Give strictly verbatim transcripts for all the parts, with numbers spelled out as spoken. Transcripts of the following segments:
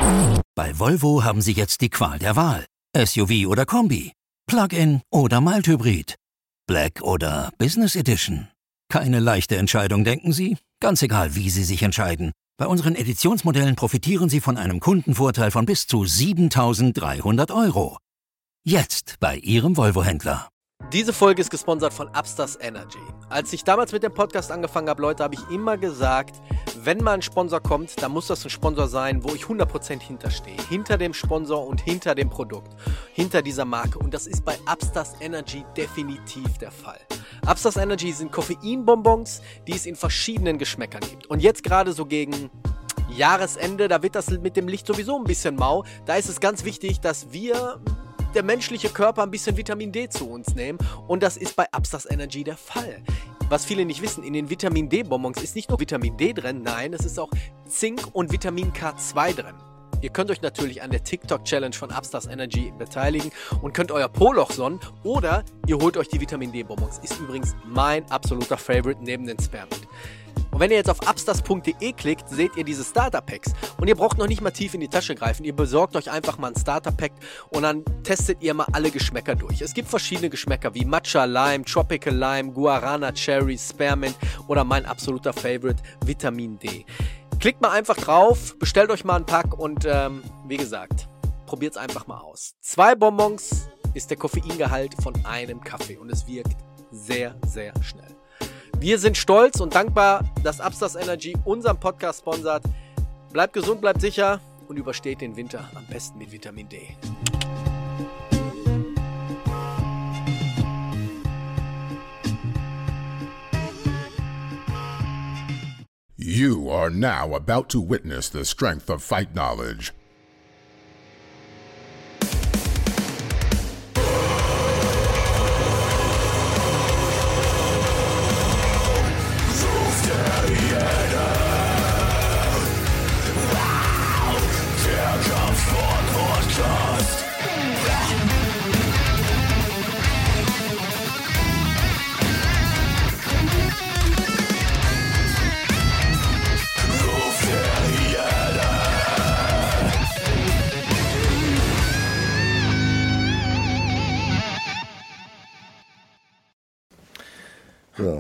Bei Volvo haben Sie jetzt die Qual der Wahl. S U V oder Kombi, Plug-in oder Mild-Hybrid, Black oder Business Edition. Keine leichte Entscheidung, denken Sie? Ganz egal, wie Sie sich entscheiden. Bei unseren Editionsmodellen profitieren Sie von einem Kundenvorteil von bis zu siebentausenddreihundert Euro. Jetzt bei Ihrem Volvo-Händler. Diese Folge ist gesponsert von Upstars Energy. Als ich damals mit dem Podcast angefangen habe, Leute, habe ich immer gesagt, wenn mal ein Sponsor kommt, dann muss das ein Sponsor sein, wo ich hundert Prozent hinterstehe. Hinter dem Sponsor und hinter dem Produkt. Hinter dieser Marke. Und das ist bei Upstars Energy definitiv der Fall. Upstars Energy sind Koffeinbonbons, die es in verschiedenen Geschmäckern gibt. Und jetzt gerade so gegen Jahresende, da wird das mit dem Licht sowieso ein bisschen mau. Da ist es ganz wichtig, dass wir... der menschliche Körper ein bisschen Vitamin D zu uns nehmen und das ist bei Upstars Energy der Fall. Was viele nicht wissen, in den Vitamin D-Bonbons ist nicht nur Vitamin D drin, nein, es ist auch Zink und Vitamin K zwei drin. Ihr könnt euch natürlich an der TikTok-Challenge von Upstars Energy beteiligen und könnt euer Po-Loch sonnen oder ihr holt euch die Vitamin D-Bonbons. Ist übrigens mein absoluter Favorite neben den Spearmint. Und wenn ihr jetzt auf upstars punkt de klickt, seht ihr diese Starter-Packs. Und ihr braucht noch nicht mal tief in die Tasche greifen. Ihr besorgt euch einfach mal ein Starter-Pack und dann testet ihr mal alle Geschmäcker durch. Es gibt verschiedene Geschmäcker wie Matcha Lime, Tropical Lime, Guarana Cherry, Spearmint oder mein absoluter Favorite, Vitamin D. Klickt mal einfach drauf, bestellt euch mal einen Pack und ähm, wie gesagt, probiert es einfach mal aus. Zwei Bonbons ist der Koffeingehalt von einem Kaffee und es wirkt sehr, sehr schnell. Wir sind stolz und dankbar, dass Upstars Energy unseren Podcast sponsert. Bleibt gesund, bleibt sicher und übersteht den Winter am besten mit Vitamin D. You are now about to witness the strength of fight knowledge. So.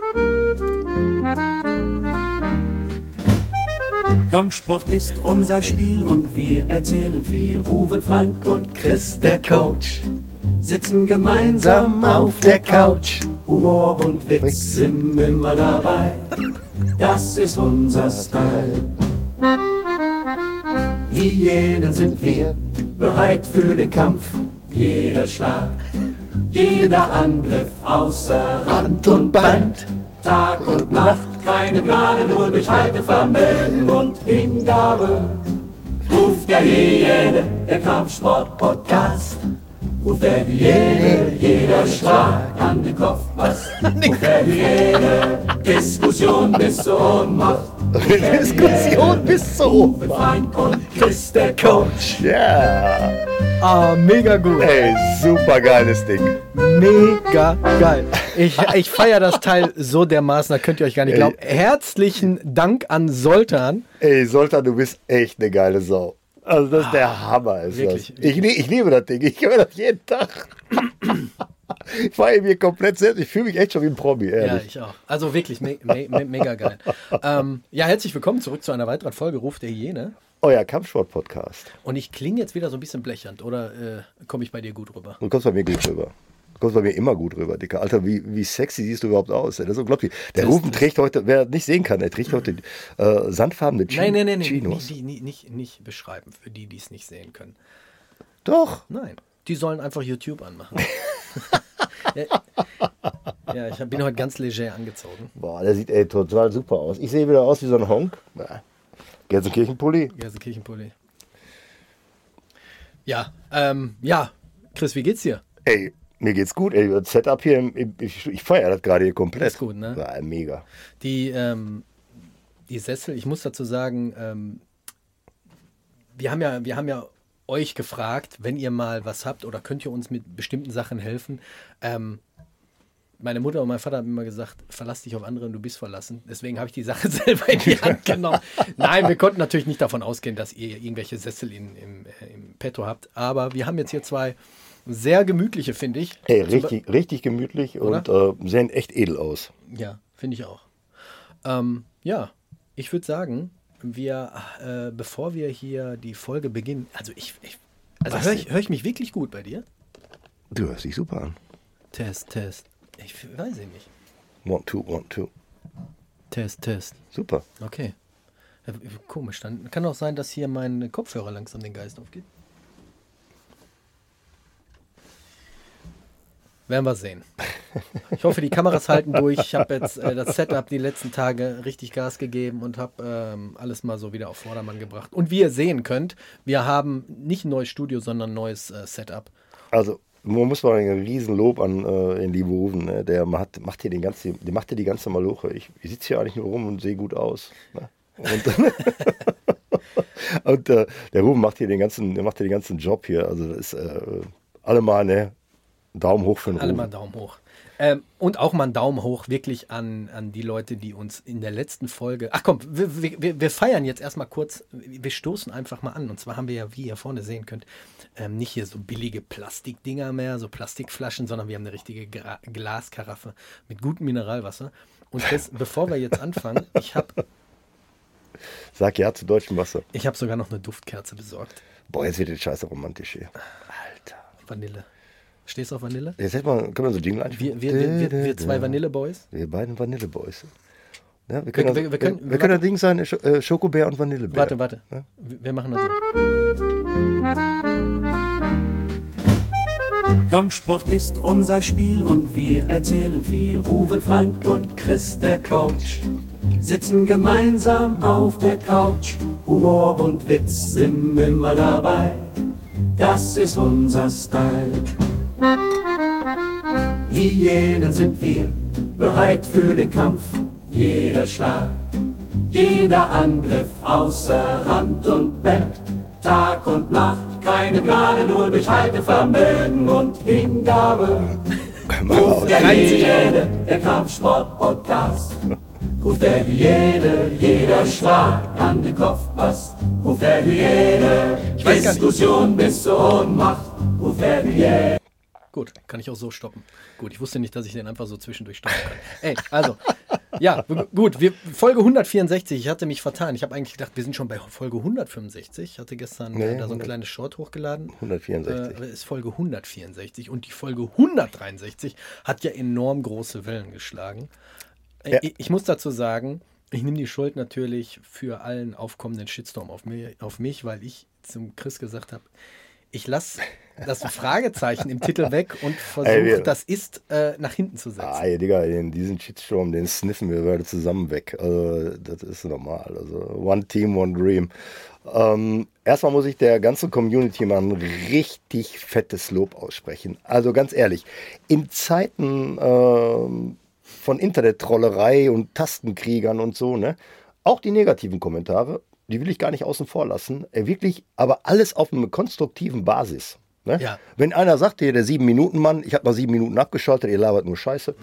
Kampfsport ist unser Spiel und wir erzählen viel. Uwe, Frank und Chris, der Coach, sitzen gemeinsam auf der Couch. Humor und Witz sind immer dabei, das ist unser Style. Hyänen sind wir, bereit für den Kampf. Jeder Schlag, jeder Angriff außer Rand und Band. Tag und Nacht, keine Gnade, nur durch Haltevermögen und Hingabe. Ruft der Hyäne, der Kampfsport-Podcast. Ruft der Hyäne, jeder Schlag an den Kopf passt. Ruft der Hyäne, Diskussion bis zur Ohnmacht. Diskussion bis zur Ohnmacht. Frank und Chris, der Coach. Ja. Yeah. Ah, mega gut. Ey, super geiles Ding. Mega geil. Ich, ich feiere das Teil so dermaßen, da könnt ihr euch gar nicht glauben. Herzlichen Dank an Soltan. Ey, Soltan, du bist echt eine geile Sau. Also das ist der Hammer. Ist wirklich, das. Ich, ich liebe das Ding. Ich höre das jeden Tag. Ich feiere mir komplett selbst. Ich fühle mich echt schon wie ein Promi, ehrlich. Ja, ich auch. Also wirklich me me me mega geil. ähm, ja, herzlich willkommen zurück zu einer weiteren Folge Ruf der Hyäne. Euer Kampfsport-Podcast. Und ich klinge jetzt wieder so ein bisschen blechernd, oder äh, komme ich bei dir gut rüber? Du kommst bei mir gut rüber. Du kommst bei mir immer gut rüber, Dicker. Alter, wie, wie sexy siehst du überhaupt aus? Das ist unglaublich. Der Das- Rufen trägt heute, wer nicht sehen kann, er trägt heute äh, sandfarbene Chi- Nein, nein, nein, nein. Chinos. Nicht, nicht, nicht, nicht beschreiben, für die, die es nicht sehen können. Doch. Nein, die sollen einfach YouTube anmachen. Ja, ich bin heute ganz leger angezogen. Boah, der sieht ey, total super aus. Ich sehe wieder aus wie so ein Honk. Na, Gelsenkirchenpulli. Gelsenkirchenpulli. Ja, ähm, ja. Chris, wie geht's dir? Ey, mir geht's gut. Ey, das Setup hier, ich, ich feiere das gerade hier komplett. Ist gut, ne? Ja, mega. Die, ähm, die Sessel, ich muss dazu sagen, ähm, wir haben ja, wir haben ja euch gefragt, wenn ihr mal was habt oder könnt ihr uns mit bestimmten Sachen helfen. Ähm, meine Mutter und mein Vater haben immer gesagt, verlass dich auf andere und du bist verlassen. Deswegen habe ich die Sache selber in die Hand genommen. Nein, wir konnten natürlich nicht davon ausgehen, dass ihr irgendwelche Sessel in, im, äh, im Petto habt. Aber wir haben jetzt hier zwei sehr gemütliche, finde ich. Hey, richtig, richtig gemütlich und äh, sehen echt edel aus. Ja, finde ich auch. Ähm, ja, ich würde sagen, wir, äh, bevor wir hier die Folge beginnen, also ich, ich also höre ich, hör ich mich wirklich gut bei dir? Du hörst dich super an. Test, Test. Ich weiß ich nicht. One, two, one, two. Test, Test. Super. Okay. Ja, komisch, dann kann auch sein, dass hier mein Kopfhörer langsam den Geist aufgeht. Werden wir sehen. Ich hoffe, die Kameras halten durch. Ich habe jetzt äh, das Setup die letzten Tage richtig Gas gegeben und habe ähm, alles mal so wieder auf Vordermann gebracht. Und wie ihr sehen könnt, wir haben nicht ein neues Studio, sondern ein neues äh, Setup. Also, man muss mal ein Riesenlob an äh, den lieben Uwe, ne? Der macht, macht hier den ganzen, der macht hier die ganze Maloche. Ich, ich sitze hier eigentlich nur rum und sehe gut aus. Ne? Und, und äh, der Ruben macht hier den ganzen, der macht hier den ganzen Job hier. Also das ist äh, allemal, ne? Daumen hoch für den Ruben. Alle mal Daumen hoch. Ähm, und auch mal einen Daumen hoch wirklich an, an die Leute, die uns in der letzten Folge... Ach komm, wir, wir, wir feiern jetzt erstmal kurz, wir stoßen einfach mal an. Und zwar haben wir ja, wie ihr vorne sehen könnt, ähm, nicht hier so billige Plastikdinger mehr, so Plastikflaschen, sondern wir haben eine richtige Gra- Glaskaraffe mit gutem Mineralwasser. Und das, bevor wir jetzt anfangen, ich habe... Sag ja zu deutschem Wasser. Ich habe sogar noch eine Duftkerze besorgt. Boah, jetzt wird das scheiße romantisch hier. Alter. Vanille. Stehst du auf Vanille? Jetzt hätte man, können wir so Jingle einspielen? Wir, wir, wir, wir, wir zwei Vanilleboys. Wir beiden Vanilleboys. Ja, wir können, Wir- wir, wir wir können- können, wir können das Ding sein, Sch- äh, Schokobär und Vanillebär. Warte, warte. Ja? Wir wir machen das so. Kampfsport ist unser Spiel und wir erzählen viel. Uwe, Frank und Chris, der Coach, sitzen gemeinsam auf der Couch. Humor und Witz sind immer dabei. Das ist unser Style. Hyänen sind wir, bereit für den Kampf. Jeder Schlag, jeder Angriff außer Rand und Bett. Tag und Nacht, keine Gnade, nur Durchhaltevermögen und Hingabe. Ruf der Hyäne, der Kampfsport-Podcast. Ruf der Hyäne, jeder Schlag an den Kopf passt. Ruf der Hyäne, Diskussion bis zur Ohnmacht. Ruf der Hyäne. Gut, kann ich auch so stoppen. Gut, ich wusste nicht, dass ich den einfach so zwischendurch stoppen kann. Ey, also, ja, w- gut, wir, Folge hundertvierundsechzig, ich hatte mich vertan. Ich habe eigentlich gedacht, wir sind schon bei Folge hundertfünfundsechzig. Ich hatte gestern Nee, äh, da so ein hundert kleines Short hochgeladen. hundertvierundsechzig. Äh, ist Folge hundertvierundsechzig und die Folge hundertdreiundsechzig hat ja enorm große Wellen geschlagen. Äh, Ja. ich, ich muss dazu sagen, ich nehme die Schuld natürlich für allen aufkommenden Shitstorm auf mich, auf mich, weil ich zum Chris gesagt habe, ich lasse das Fragezeichen im Titel weg und Ey, versuche, wir- das ist äh, nach hinten zu setzen. Ah, ja, Digga, den, diesen Shitstorm, den sniffen wir beide zusammen weg. Also, das ist normal. Also, one team, one dream. Ähm, erstmal muss ich der ganzen Community mal ein richtig fettes Lob aussprechen. Also, ganz ehrlich, in Zeiten ähm, von Internet-Trollerei und Tastenkriegern und so, ne, auch die negativen Kommentare, die will ich gar nicht außen vor lassen. Äh, wirklich, aber alles auf einer konstruktiven Basis. Ne? Ja. Wenn einer sagt, hier der sieben-Minuten-Mann, ich habe mal sieben Minuten abgeschaltet, ihr labert nur Scheiße,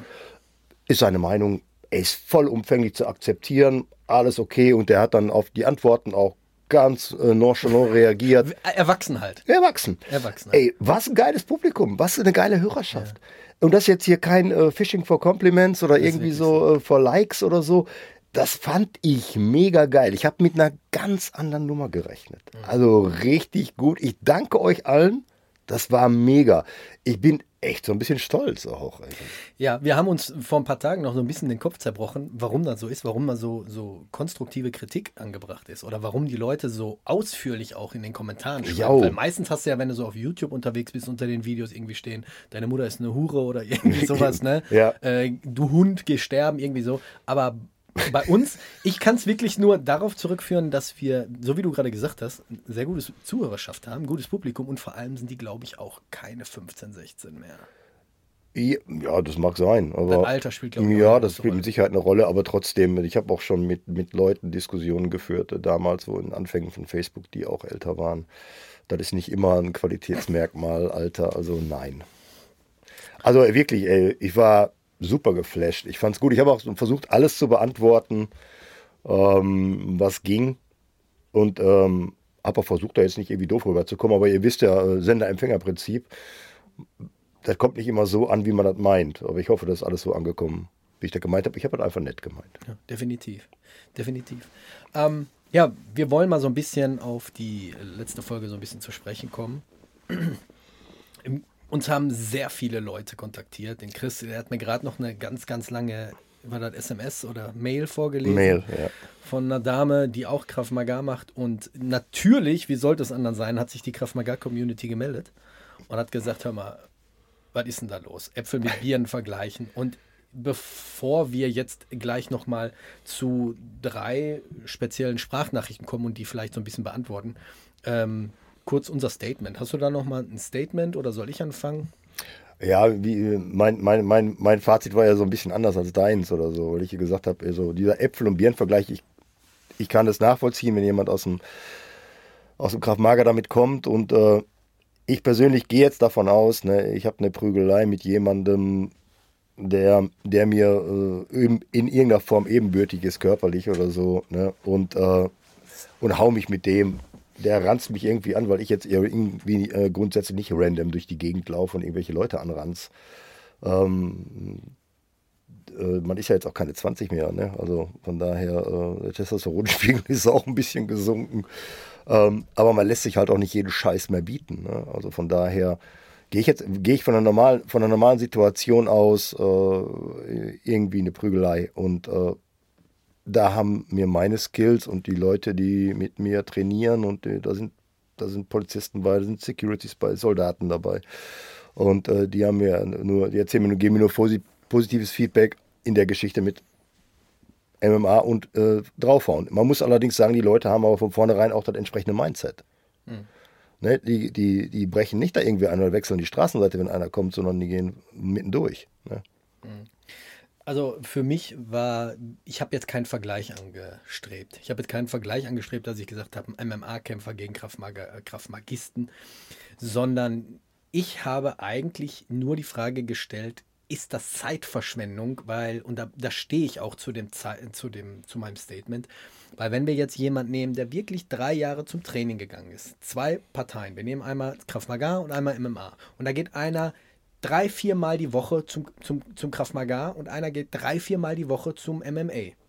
ist seine Meinung, er ist vollumfänglich zu akzeptieren, alles okay und der hat dann auf die Antworten auch ganz äh, nonchalant reagiert. Erwachsen halt. Erwachsen. Erwachsen halt. Ey, was ein geiles Publikum, was eine geile Hörerschaft. Und das jetzt hier kein äh, Phishing for Compliments oder irgendwie wirklich so äh, for Likes oder so. Das fand ich mega geil. Ich habe mit einer ganz anderen Nummer gerechnet. Also richtig gut. Ich danke euch allen. Das war mega. Ich bin echt so ein bisschen stolz auch. Ey. Ja, wir haben uns vor ein paar Tagen noch so ein bisschen den Kopf zerbrochen, warum das so ist, warum mal so, so konstruktive Kritik angebracht ist oder warum die Leute so ausführlich auch in den Kommentaren schreiben. Jo. Weil meistens hast du ja, wenn du so auf YouTube unterwegs bist, unter den Videos irgendwie stehen, deine Mutter ist eine Hure oder irgendwie sowas, ne? Ja. Äh, du Hund, geh sterben, irgendwie so. Aber bei uns, ich kann es wirklich nur darauf zurückführen, dass wir, so wie du gerade gesagt hast, eine sehr gute Zuhörerschaft haben, gutes Publikum und vor allem sind die, glaube ich, auch keine fünfzehn, sechzehn mehr. Ja, das mag sein. Aber Dein Alter spielt, glaube ich, auch Ja, eine das große spielt Rolle. mit Sicherheit eine Rolle, aber trotzdem, ich habe auch schon mit, mit Leuten Diskussionen geführt, äh, damals so in Anfängen von Facebook, die auch älter waren. Das ist nicht immer ein Qualitätsmerkmal, Alter, also nein. Also wirklich, ey, ich war super geflasht. Ich fand es gut. Ich habe auch versucht, alles zu beantworten, ähm, was ging. Und ähm, habe auch versucht, da jetzt nicht irgendwie doof rüberzukommen. Aber ihr wisst ja, Sender-Empfänger-Prinzip, das kommt nicht immer so an, wie man das meint. Aber ich hoffe, das ist alles so angekommen, wie ich das gemeint habe. Ich habe das einfach nett gemeint. Ja, definitiv. Definitiv. Ähm, ja, wir wollen mal so ein bisschen auf die letzte Folge so ein bisschen zu sprechen kommen. Uns haben sehr viele Leute kontaktiert. Den Chris, der hat mir gerade noch eine ganz, ganz lange, war das S M S oder Mail vorgelesen? Mail, ja. Von einer Dame, die auch Krav Maga macht. Und natürlich, wie sollte es anders sein, hat sich die Krav Maga Community gemeldet und hat gesagt, hör mal, was ist denn da los? Äpfel mit Bieren vergleichen. Und bevor wir jetzt gleich nochmal zu drei speziellen Sprachnachrichten kommen und die vielleicht so ein bisschen beantworten, ähm, kurz unser Statement. Hast du da nochmal ein Statement oder soll ich anfangen? Ja, wie, mein, mein, mein, mein Fazit war ja so ein bisschen anders als deins oder so, weil ich gesagt habe, so dieser Äpfel- und Birnenvergleich, ich, ich kann das nachvollziehen, wenn jemand aus dem, aus dem Krav Maga damit kommt und äh, ich persönlich gehe jetzt davon aus, ne, ich habe eine Prügelei mit jemandem, der, der mir äh, in irgendeiner Form ebenbürtig ist, körperlich oder so, ne, und, äh, und hau mich mit dem. Der ranzt mich irgendwie an, weil ich jetzt irgendwie äh, grundsätzlich nicht random durch die Gegend laufe und irgendwelche Leute anranz. Ähm, äh, man ist ja jetzt auch keine zwanzig mehr, ne? Also von daher, äh, der Testosteronspiegel ist auch ein bisschen gesunken. Ähm, aber man lässt sich halt auch nicht jeden Scheiß mehr bieten, ne? Also von daher gehe ich jetzt gehe ich von einer normalen, von einer normalen Situation aus, äh, irgendwie eine Prügelei und äh, da haben mir meine Skills und die Leute, die mit mir trainieren und die, da sind da sind Polizisten bei, da sind Securities bei, Soldaten dabei. Und äh, die haben mir nur, die erzählen mir nur, geben mir nur positives Feedback in der Geschichte mit M M A und äh, draufhauen. Man muss allerdings sagen, die Leute haben aber von vornherein auch das entsprechende Mindset. Hm. Ne, die, die, die brechen nicht da irgendwie ein oder wechseln die Straßenseite, wenn einer kommt, sondern die gehen mitten durch. Ne? Hm. Also für mich war, ich habe jetzt keinen Vergleich angestrebt. Ich habe jetzt keinen Vergleich angestrebt, dass ich gesagt habe, ein M M A-Kämpfer gegen Krav-Magisten, sondern ich habe eigentlich nur die Frage gestellt, ist das Zeitverschwendung? Weil, und da, da stehe ich auch zu dem, zu dem, zu meinem Statement, weil wenn wir jetzt jemanden nehmen, der wirklich drei Jahre zum Training gegangen ist, zwei Parteien, wir nehmen einmal Krav Maga und einmal M M A, und da geht einer drei, vier Mal die Woche zum, zum, zum Krav Maga und einer geht drei, vier Mal die Woche zum M M A.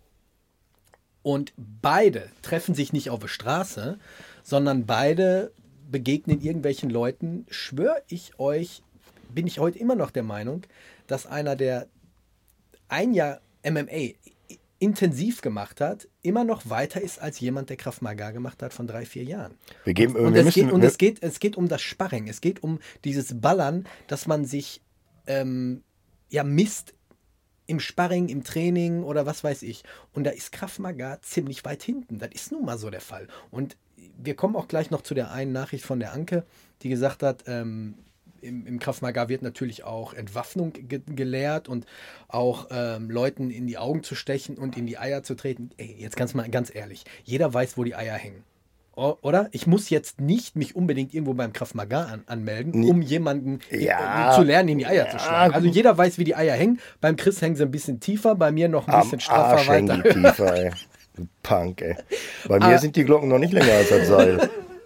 Und beide treffen sich nicht auf der Straße, sondern beide begegnen irgendwelchen Leuten. Schwöre ich euch, bin ich heute immer noch der Meinung, dass einer, der ein Jahr M M A intensiv gemacht hat, immer noch weiter ist als jemand, der Krav Maga gemacht hat von drei, vier Jahren. Wir geben, und wir es, müssen, geht, und es, geht, es geht um das Sparring, es geht um dieses Ballern, dass man sich ähm, ja misst im Sparring, im Training oder was weiß ich. Und da ist Krav Maga ziemlich weit hinten. Das ist nun mal so der Fall. Und wir kommen auch gleich noch zu der einen Nachricht von der Anke, die gesagt hat, ähm, Im, im Krav Maga wird natürlich auch Entwaffnung ge- gelehrt und auch ähm, Leuten in die Augen zu stechen und in die Eier zu treten. Ey, jetzt ganz mal ganz ehrlich, jeder weiß, wo die Eier hängen. O- oder? Ich muss jetzt nicht mich unbedingt irgendwo beim Krav Maga an- anmelden, um jemanden Ja, äh, zu lernen, in die Eier ja, zu schlagen. Also jeder weiß, wie die Eier hängen. Beim Chris hängen sie ein bisschen tiefer, bei mir noch ein bisschen am straffer Arsch hängen weiter. die tiefer, ey. Du Punk, ey. Bei mir Ah. sind die Glocken noch nicht länger als das Seil.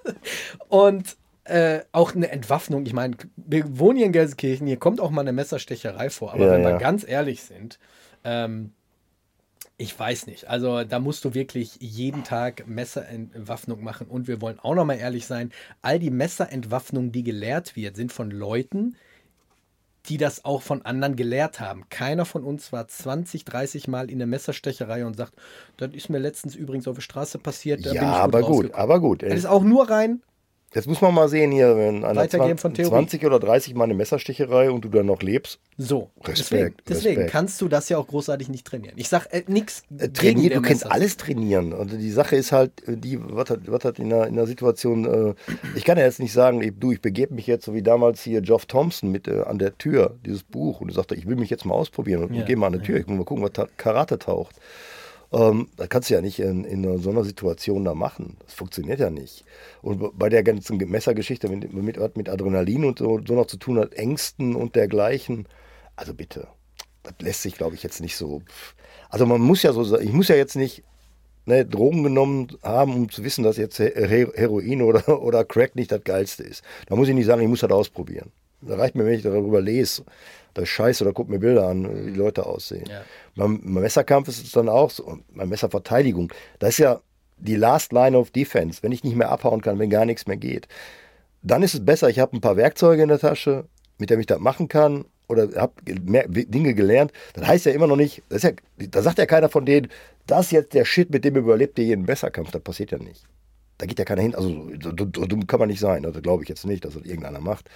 Und Äh, auch eine Entwaffnung. Ich meine, wir wohnen hier in Gelsenkirchen, hier kommt auch mal eine Messerstecherei vor. Aber Ja, wenn ja. wir ganz ehrlich sind, ähm, ich weiß nicht. Also da musst du wirklich jeden Tag Messerentwaffnung machen. Und wir wollen auch noch mal ehrlich sein, all die Messerentwaffnung, die gelehrt wird, sind von Leuten, die das auch von anderen gelehrt haben. Keiner von uns war zwanzig, dreißig Mal in der Messerstecherei und sagt, das ist mir letztens übrigens auf der Straße passiert. Da Ja, bin ich aber gut, rausgekommen. aber gut. Das Ey. ist auch nur rein. Jetzt muss man mal sehen hier, wenn einer Weitergeben von Theorie. zwanzig oder dreißig Mal eine Messersticherei und du dann noch lebst. So, Respekt, deswegen, deswegen Respekt. kannst du das ja auch großartig nicht trainieren. Ich sag äh, nichts Äh, gegen trainieren, der du kannst Messer. alles trainieren. Also die Sache ist halt, äh, die, was hat, was hat in der, in der Situation, äh, ich kann ja jetzt nicht sagen, ich, du, ich begebe mich jetzt, so wie damals hier Geoff Thompson mit äh, an der Tür, dieses Buch, und er sagte, ich will mich jetzt mal ausprobieren und, Ja, und gehe mal an die Tür, ich muss mal gucken, was ta- Karate taucht. Ähm, das kannst du ja nicht in, in so einer Situation da machen. Das funktioniert ja nicht. Und bei der ganzen Messergeschichte mit, mit, mit Adrenalin und so, so noch zu tun hat, Ängsten und dergleichen, also bitte. das lässt sich, glaube ich, jetzt nicht so. Also man muss ja so sagen, ich muss ja jetzt nicht ne, Drogen genommen haben, um zu wissen, dass jetzt Her- Heroin oder, oder Crack nicht das Geilste ist. Da muss ich nicht sagen, ich muss das ausprobieren. Da reicht mir, wenn ich darüber lese, das ist scheiße, oder guck mir Bilder an, wie die Leute aussehen. Ja. Beim, beim Messerkampf ist es dann auch so, und bei Messerverteidigung, das ist ja die Last Line of Defense, wenn ich nicht mehr abhauen kann, wenn gar nichts mehr geht. Dann ist es besser, ich habe ein paar Werkzeuge in der Tasche, mit denen ich das machen kann, oder habe Dinge gelernt. Das heißt ja immer noch nicht, das ist ja, da sagt ja keiner von denen, das ist jetzt der Shit, mit dem überlebt ihr jeden Messerkampf. Das passiert ja nicht. Da geht ja keiner hin. Also so dumm kann man nicht sein. Also glaube ich jetzt nicht, dass das irgendeiner macht.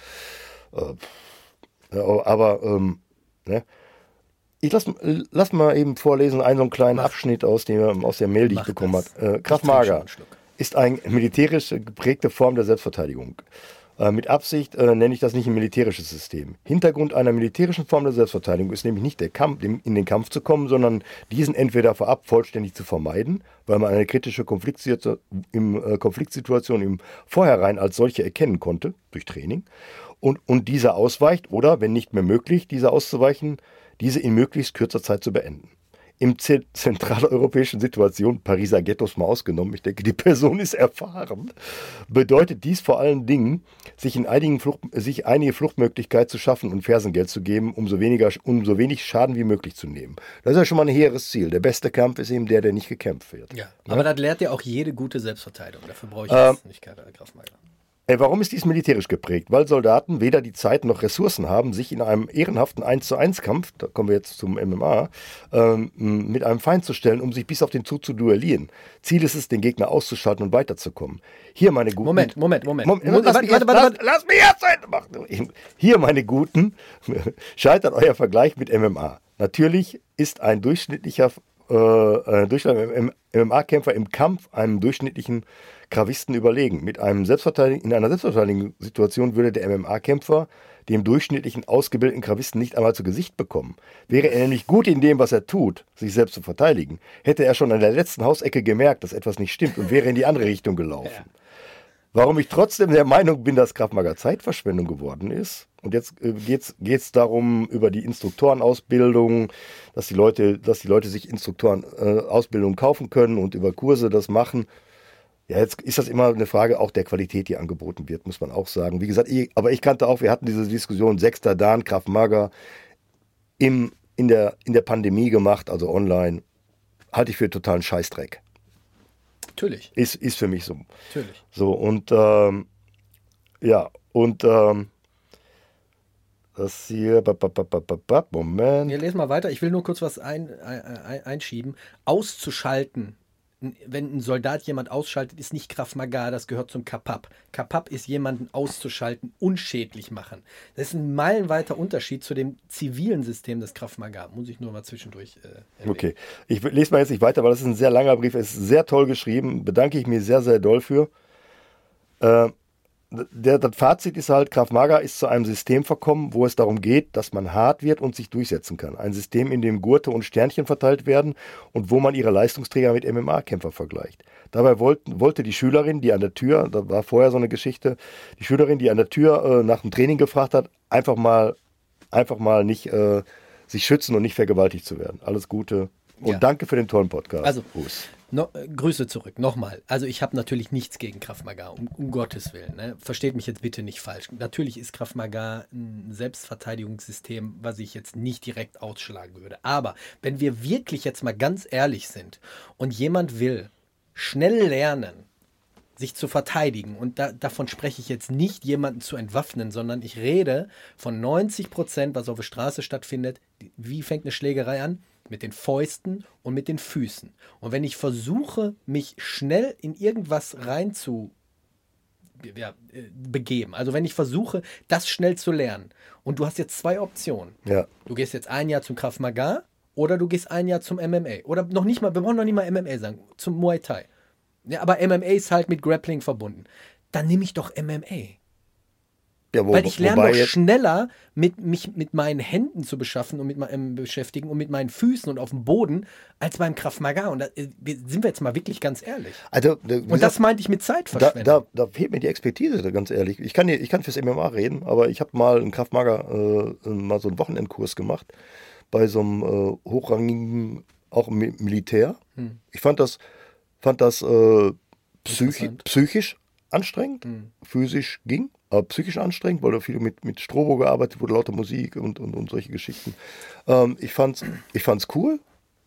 Äh, aber ähm, ne? Ich lass, lass mal eben vorlesen, einen so einen kleinen Mach. Abschnitt aus, dem, aus der Mail, die Mach ich bekommen habe. Äh, Krav Maga ist eine militärisch geprägte Form der Selbstverteidigung. Äh, mit Absicht äh, nenne ich das nicht ein militärisches System. Hintergrund einer militärischen Form der Selbstverteidigung ist nämlich nicht der Kampf, in den Kampf zu kommen, sondern diesen entweder vorab vollständig zu vermeiden, weil man eine kritische Konfliktsituation im, äh, Konfliktsituation im Vorhinein als solche erkennen konnte, durch Training, und, und diese ausweicht oder, wenn nicht mehr möglich, diese auszuweichen, diese in möglichst kürzer Zeit zu beenden. Im Z- zentraleuropäischen Situation, Pariser Ghettos mal ausgenommen, ich denke, die Person ist erfahren, bedeutet dies vor allen Dingen, sich, in einigen Flucht, sich einige Fluchtmöglichkeit zu schaffen und Fersengeld zu geben, um so, weniger, um so wenig Schaden wie möglich zu nehmen. Das ist ja schon mal ein hehres Ziel. Der beste Kampf ist eben der, der nicht gekämpft wird. Ja, ja? Aber das lehrt ja auch jede gute Selbstverteidigung. Dafür brauche ich jetzt ähm, nicht keine Krav Maga. Warum ist dies militärisch geprägt? Weil Soldaten weder die Zeit noch Ressourcen haben, sich in einem ehrenhaften eins zu eins Kampf, da kommen wir jetzt zum M M A, ähm, mit einem Feind zu stellen, um sich bis auf den Tod zu duellieren. Ziel ist es, den Gegner auszuschalten und weiterzukommen. Hier, meine guten... Moment, Moment, Moment. Moment lass, warte, mich warte, warte, lass, lass mich jetzt Ende machen. Hier, meine Guten, scheitert euer Vergleich mit M M A. Natürlich ist ein durchschnittlicher äh, durchschnittlicher M M A-Kämpfer im Kampf einem durchschnittlichen Kravisten überlegen. Mit einem Selbstverteidigung, in einer Selbstverteidigungssituation würde der M M A-Kämpfer dem durchschnittlichen ausgebildeten Kravisten nicht einmal zu Gesicht bekommen. Wäre er nämlich gut in dem, was er tut, sich selbst zu verteidigen, hätte er schon an der letzten Hausecke gemerkt, dass etwas nicht stimmt und wäre in die andere Richtung gelaufen. Ja. Warum ich trotzdem der Meinung bin, dass Krav Maga Zeitverschwendung geworden ist, und jetzt äh, geht es darum, über die Instruktorenausbildung, dass die Leute, dass die Leute sich Instruktorenausbildung äh, kaufen können und über Kurse das machen. Ja, jetzt ist das immer eine Frage auch der Qualität, die angeboten wird, muss man auch sagen. Wie gesagt, ich, aber ich kannte auch, wir hatten diese Diskussion, sechster Dan, Krav Maga, im, in, der, in der Pandemie gemacht, also online, halte ich für totalen Scheißdreck. Natürlich. Ist, ist für mich so. Natürlich. So, und ähm, ja, und ähm, das hier, Moment. Ja, lesen mal weiter. Ich will nur kurz was ein, ein, einschieben. Auszuschalten. Wenn ein Soldat jemand ausschaltet, ist nicht Krav Maga, das gehört zum Kapap. Kapap ist jemanden auszuschalten, unschädlich machen. Das ist ein meilenweiter Unterschied zu dem zivilen System des Krav Maga. Muss ich nur mal zwischendurch äh, erwähnen. Okay, ich lese mal jetzt nicht weiter, weil das ist ein sehr langer Brief, es ist sehr toll geschrieben, bedanke ich mir sehr, sehr doll für. Äh, Der, das Fazit ist halt, Krav Maga ist zu einem System verkommen, wo es darum geht, dass man hart wird und sich durchsetzen kann. Ein System, in dem Gurte und Sternchen verteilt werden und wo man ihre Leistungsträger mit M M A-Kämpfer vergleicht. Dabei wollten, wollte die Schülerin, die an der Tür, da war vorher so eine Geschichte, die Schülerin, die an der Tür äh, nach dem Training gefragt hat, einfach mal, einfach mal nicht äh, sich schützen und nicht vergewaltigt zu werden. Alles Gute und ja. Danke für den tollen Podcast. Also, No, äh, Grüße zurück, nochmal. Also ich habe natürlich nichts gegen Krav Maga, um, um Gottes Willen. Ne? Versteht mich jetzt bitte nicht falsch. Natürlich ist Krav Maga ein Selbstverteidigungssystem, was ich jetzt nicht direkt ausschlagen würde. Aber wenn wir wirklich jetzt mal ganz ehrlich sind und jemand will schnell lernen, sich zu verteidigen, und da, davon spreche ich jetzt nicht, jemanden zu entwaffnen, sondern ich rede von neunzig Prozent, was auf der Straße stattfindet. Wie fängt eine Schlägerei an? Mit den Fäusten und mit den Füßen. Und wenn ich versuche, mich schnell in irgendwas rein zu ja, begeben, also wenn ich versuche, das schnell zu lernen, und du hast jetzt zwei Optionen. Ja. Du gehst jetzt ein Jahr zum Krav Maga oder du gehst ein Jahr zum M M A. Oder noch nicht mal, wir brauchen noch nicht mal M M A sagen, zum Muay Thai. Ja, aber M M A ist halt mit Grappling verbunden. Dann nehme ich doch M M A. Ja, wo, Weil ich lerne doch schneller, mit, mich mit meinen Händen zu beschaffen und mit meinem beschäftigen und mit meinen Füßen und auf dem Boden, als beim Krav Maga. Und da sind wir jetzt mal wirklich ganz ehrlich. Also, und das meinte ich mit Zeitverschwendung. Da, da, da fehlt mir die Expertise, ganz ehrlich. Ich kann, ich kann fürs M M A reden, aber ich habe mal einen Krav Maga, äh, mal so einen Wochenendkurs gemacht bei so einem äh, hochrangigen, auch Mi- Militär. Hm. Ich fand das, fand das äh, psychi Interessant. psychisch anstrengend, Hm. physisch ging, aber psychisch anstrengend, weil da viel mit, mit Strobo gearbeitet wurde, lauter Musik und, und, und solche Geschichten. Ähm, ich fand's, ich fand's cool.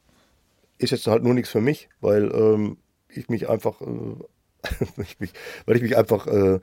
Ist jetzt halt nur nichts für mich, weil ähm, ich mich einfach, äh, ich mich, weil ich mich einfach äh,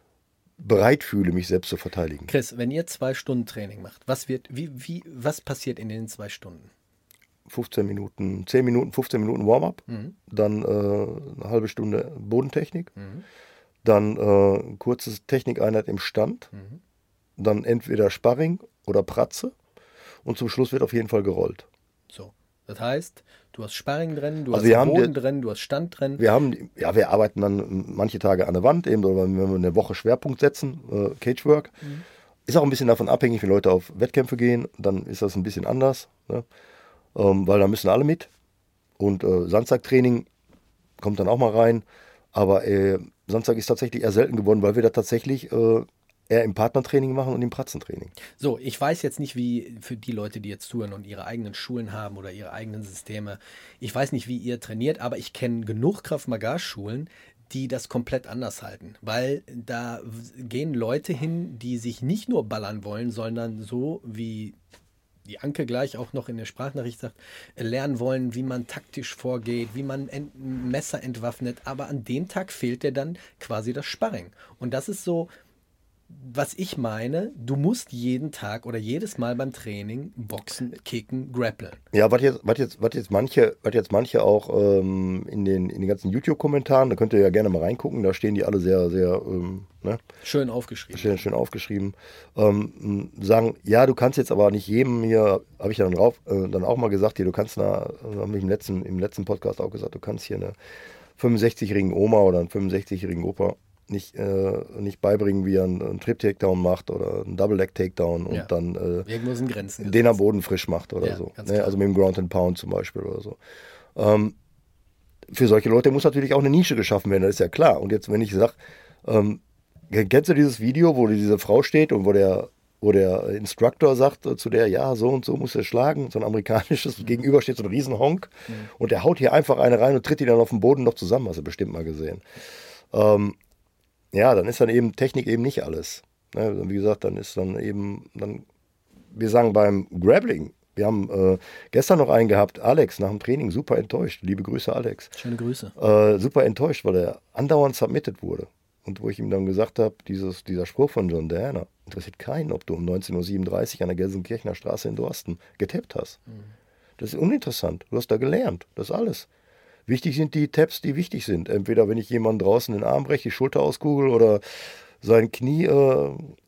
bereit fühle, mich selbst zu verteidigen. Chris, wenn ihr zwei Stunden Training macht, was wird, wie, wie, was passiert in den zwei Stunden? fünfzehn Minuten, zehn Minuten, fünfzehn Minuten Warm-up, Mhm. dann äh, eine halbe Stunde Bodentechnik, Mhm. dann äh, ein kurzes Technikeinheit im Stand, Mhm. dann entweder Sparring oder Pratze und zum Schluss wird auf jeden Fall gerollt. So. Das heißt, du hast Sparring drin, du Also hast wir haben Boden die- drin, du hast Stand drin. Wir haben, ja, wir arbeiten dann manche Tage an der Wand, eben, oder wenn wir eine Woche Schwerpunkt setzen, äh, Cagework. Ist auch ein bisschen davon abhängig, wenn Leute auf Wettkämpfe gehen, dann ist das ein bisschen anders, ne? ähm, weil da müssen alle mit. Und äh, Sandsacktraining kommt dann auch mal rein, aber äh, Sandsack ist tatsächlich eher selten geworden, weil wir da tatsächlich äh, eher im Partnertraining machen und im Pratzentraining. So, ich weiß jetzt nicht, wie für die Leute, die jetzt zuhören und ihre eigenen Schulen haben oder ihre eigenen Systeme, ich weiß nicht, wie ihr trainiert, aber ich kenne genug Krav-Maga-Schulen, die das komplett anders halten, weil da w- gehen Leute hin, die sich nicht nur ballern wollen, sondern so wie die Anke gleich auch noch in der Sprachnachricht sagt, äh, lernen wollen, wie man taktisch vorgeht, wie man ein Messer entwaffnet, aber an dem Tag fehlt dir dann quasi das Sparring. Und das ist so, was ich meine, du musst jeden Tag oder jedes Mal beim Training boxen, kicken, grappeln. Ja, was jetzt, was jetzt, was jetzt manche, was jetzt manche auch ähm, in, den, in den ganzen YouTube-Kommentaren, da könnt ihr ja gerne mal reingucken, da stehen die alle sehr, sehr, ähm, ne, Schön aufgeschrieben. schön, schön aufgeschrieben, ähm, sagen, ja, du kannst jetzt aber nicht jedem hier, habe ich ja dann, drauf, äh, dann auch mal gesagt, hier, du kannst, na, haben wir im letzten, im letzten Podcast auch gesagt, du kannst hier eine fünfundsechzigjährigen Oma oder einen fünfundsechzigjährigen Opa nicht, äh, nicht beibringen, wie er einen, einen Trip-Takedown macht oder einen Double-Leg-Takedown und Ja. dann äh, Irgendwo sind Grenzen. den am gesetzt. Boden frisch macht oder Ja, so. ganz Ne? klar. Also mit dem Ground and Pound zum Beispiel oder so. Ähm, für solche Leute muss natürlich auch eine Nische geschaffen werden, das ist ja klar. Und jetzt, wenn ich sage, ähm, kennst du dieses Video, wo diese Frau steht und wo der, wo der Instructor sagt äh, zu der, ja, so und so muss er schlagen, so ein amerikanisches, Mhm. gegenüber steht so ein Riesenhonk und der haut hier einfach eine rein und tritt die dann auf den Boden noch zusammen, hast du bestimmt mal gesehen. Ähm, ja, dann ist dann eben Technik eben nicht alles. Ne? Wie gesagt, dann ist dann eben, dann, wir sagen beim Grappling, wir haben äh, gestern noch einen gehabt, Alex, nach dem Training, super enttäuscht. Liebe Grüße, Alex. Schöne Grüße. Äh, super enttäuscht, weil er andauernd submitted wurde. Und wo ich ihm dann gesagt habe, dieses, dieser Spruch von John Diana, interessiert keinen, ob du um neunzehn Uhr siebenunddreißig an der Gelsenkirchener Straße in Dorsten getappt hast. Das ist uninteressant. Du hast da gelernt. Das ist alles. Wichtig sind die Taps, die wichtig sind. Entweder wenn ich jemanden draußen den Arm breche, die Schulter auskugel oder sein Knie äh,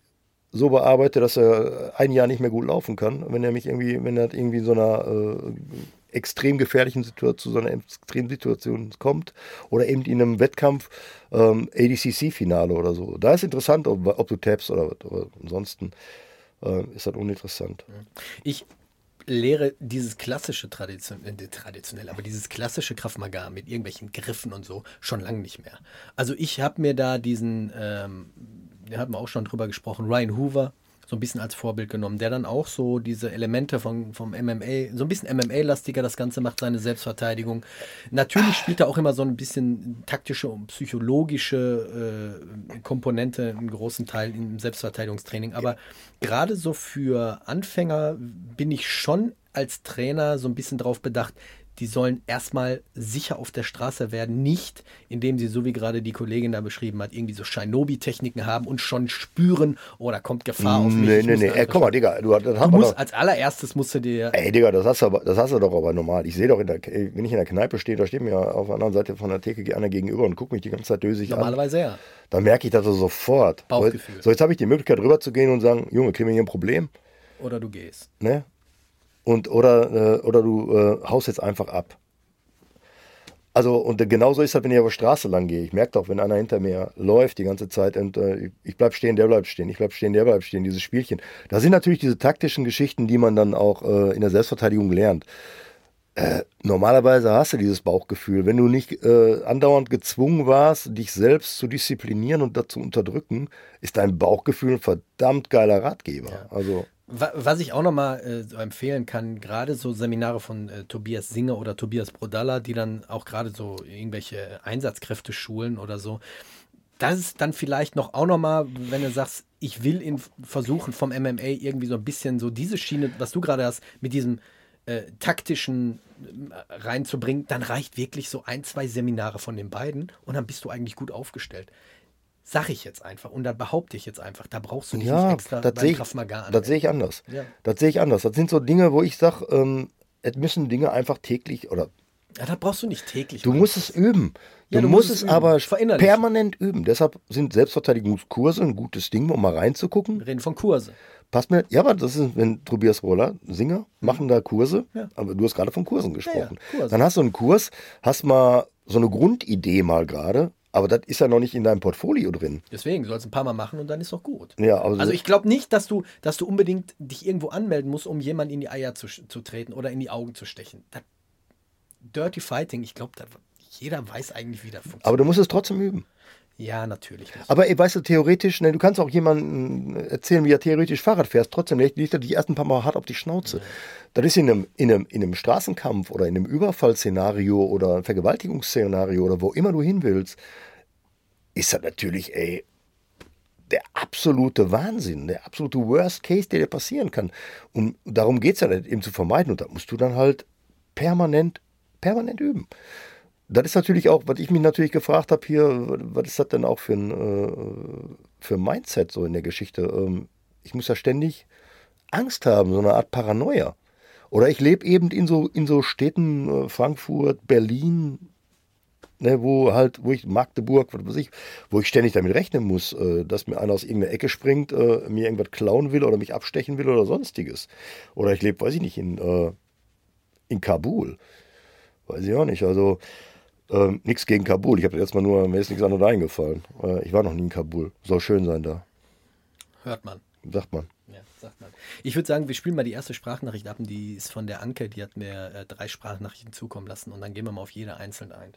so bearbeite, dass er ein Jahr nicht mehr gut laufen kann, wenn er mich irgendwie, wenn er irgendwie in so einer äh, extrem gefährlichen Situation, zu so einer Extremsituation kommt oder eben in einem Wettkampf ähm, A D C C-Finale oder so. Da ist interessant, ob, ob du tappst oder, oder ansonsten äh, ist das uninteressant. Ich lehre dieses klassische Tradition, äh, traditionell, aber dieses klassische Krav Maga mit irgendwelchen Griffen und so schon lange nicht mehr. Also ich habe mir da diesen, ähm, wir haben auch schon drüber gesprochen, Ryan Hoover so ein bisschen als Vorbild genommen, der dann auch so diese Elemente von, vom M M A, so ein bisschen M M A-lastiger das Ganze macht, seine Selbstverteidigung. Natürlich spielt er auch immer so ein bisschen taktische und psychologische äh, Komponente einen großen Teil im Selbstverteidigungstraining, aber gerade so für Anfänger bin ich schon als Trainer so ein bisschen drauf bedacht, die sollen erstmal sicher auf der Straße werden, nicht indem sie, so wie gerade die Kollegin da beschrieben hat, irgendwie so Shinobi-Techniken haben und schon spüren, oh, da kommt Gefahr auf mich. Nee, ich nee, muss nee. da Ey, guck mal, Digga, du, das Du hat man musst, doch, als allererstes musst du dir, ey, Digga, das hast, du aber, das hast du doch aber normal. Ich sehe doch, in der, wenn ich in der Kneipe stehe, da steht mir auf der anderen Seite von der Theke einer gegenüber und guckt mich die ganze Zeit dösig an. normalerweise ja. Dann merke ich das so sofort. Bauchgefühl. So, jetzt habe ich die Möglichkeit, rüber zu gehen und sagen, Junge, kriegen wir hier ein Problem? Oder du gehst. Ne? Und, oder, äh, oder du äh, haust jetzt einfach ab. Also, und äh, genauso ist das, wenn ich auf der Straße lang gehe. Ich merke doch, wenn einer hinter mir läuft die ganze Zeit und äh, ich bleib stehen, der bleibt stehen, ich bleib stehen, der bleibt stehen, dieses Spielchen. Da sind natürlich diese taktischen Geschichten, die man dann auch äh, in der Selbstverteidigung lernt. Äh, normalerweise hast du dieses Bauchgefühl. Wenn du nicht äh, andauernd gezwungen warst, dich selbst zu disziplinieren und dazu unterdrücken, ist dein Bauchgefühl ein verdammt geiler Ratgeber. Ja. Also, Was ich auch nochmal äh, so empfehlen kann, gerade so Seminare von äh, Tobias Singer oder Tobias Brodalla, die dann auch gerade so irgendwelche Einsatzkräfte schulen oder so, das ist dann vielleicht noch auch nochmal, wenn du sagst, ich will in versuchen vom M M A irgendwie so ein bisschen so diese Schiene, was du gerade hast, mit diesem äh, taktischen äh, reinzubringen, dann reicht wirklich so ein, zwei Seminare von den beiden und dann bist du eigentlich gut aufgestellt. Sag ich jetzt einfach und dann behaupte ich jetzt einfach, da brauchst du dich Ja, nicht extra das beim sehe ich, Krav Maga anmelden. das sehe ich anders. Ja. Das sehe ich anders. Das sind so Dinge, wo ich sage, ähm, es müssen Dinge einfach täglich oder Ja, das brauchst du nicht täglich. du machen. musst es üben. Du, Ja, du musst musst es es üben. aber Verinnerlichen. permanent üben. Deshalb sind Selbstverteidigungskurse ein gutes Ding, um mal reinzugucken. Wir reden von Kurse. Passt mir, ja, aber das ist, wenn Tobias Roller, Singer, machen da Kurse, Ja. aber du hast gerade von Kursen gesprochen. Ja, ja, Kurse. Dann hast du einen Kurs, hast mal so eine Grundidee mal gerade, aber das ist ja noch nicht in deinem Portfolio drin. Deswegen sollst du ein paar Mal machen und dann ist doch gut. Ja, also, Also ich glaube nicht, dass du, dass du unbedingt dich irgendwo anmelden musst, um jemanden in die Eier zu, zu treten oder in die Augen zu stechen. Das Dirty Fighting, ich glaube, jeder weiß eigentlich, wie das funktioniert. aber du musst es trotzdem üben. Ja, natürlich. Aber ey, weißt du, theoretisch, ne, du kannst auch jemandem erzählen, wie er theoretisch Fahrrad fährst, trotzdem liegt er die ersten paar Mal hart auf die Schnauze. Das ist in einem, in, einem, in einem Straßenkampf oder in einem Überfallszenario oder einem Vergewaltigungsszenario oder wo immer du hin willst, ist das natürlich, ey, der absolute Wahnsinn, der absolute Worst Case, der dir passieren kann. Und darum geht es ja nicht, eben zu vermeiden. Und da musst du dann halt permanent, permanent üben. Das ist natürlich auch, was ich mich natürlich gefragt habe hier, was ist das denn auch für ein, äh, für ein Mindset so in der Geschichte? Ähm, ich muss ja ständig Angst haben, so eine Art Paranoia. Oder ich lebe eben in so, in so Städten, äh, Frankfurt, Berlin, ne, wo halt, wo ich, Magdeburg, was weiß ich, wo ich ständig damit rechnen muss, äh, dass mir einer aus irgendeiner Ecke springt, äh, mir irgendwas klauen will oder mich abstechen will oder sonstiges. Oder ich lebe, weiß ich nicht, in, äh, in Kabul. Weiß ich auch nicht, also ähm, nichts gegen Kabul. Ich habe jetzt mal nur, mir ist nichts anderes eingefallen. Äh, ich war noch nie in Kabul. Soll schön sein da. Hört man. Sagt man. Ja, sagt man. Ich würde sagen, wir spielen mal die erste Sprachnachricht ab. Und die ist von der Anke. Die hat mir äh, drei Sprachnachrichten zukommen lassen. Und dann gehen wir mal auf jede einzeln ein.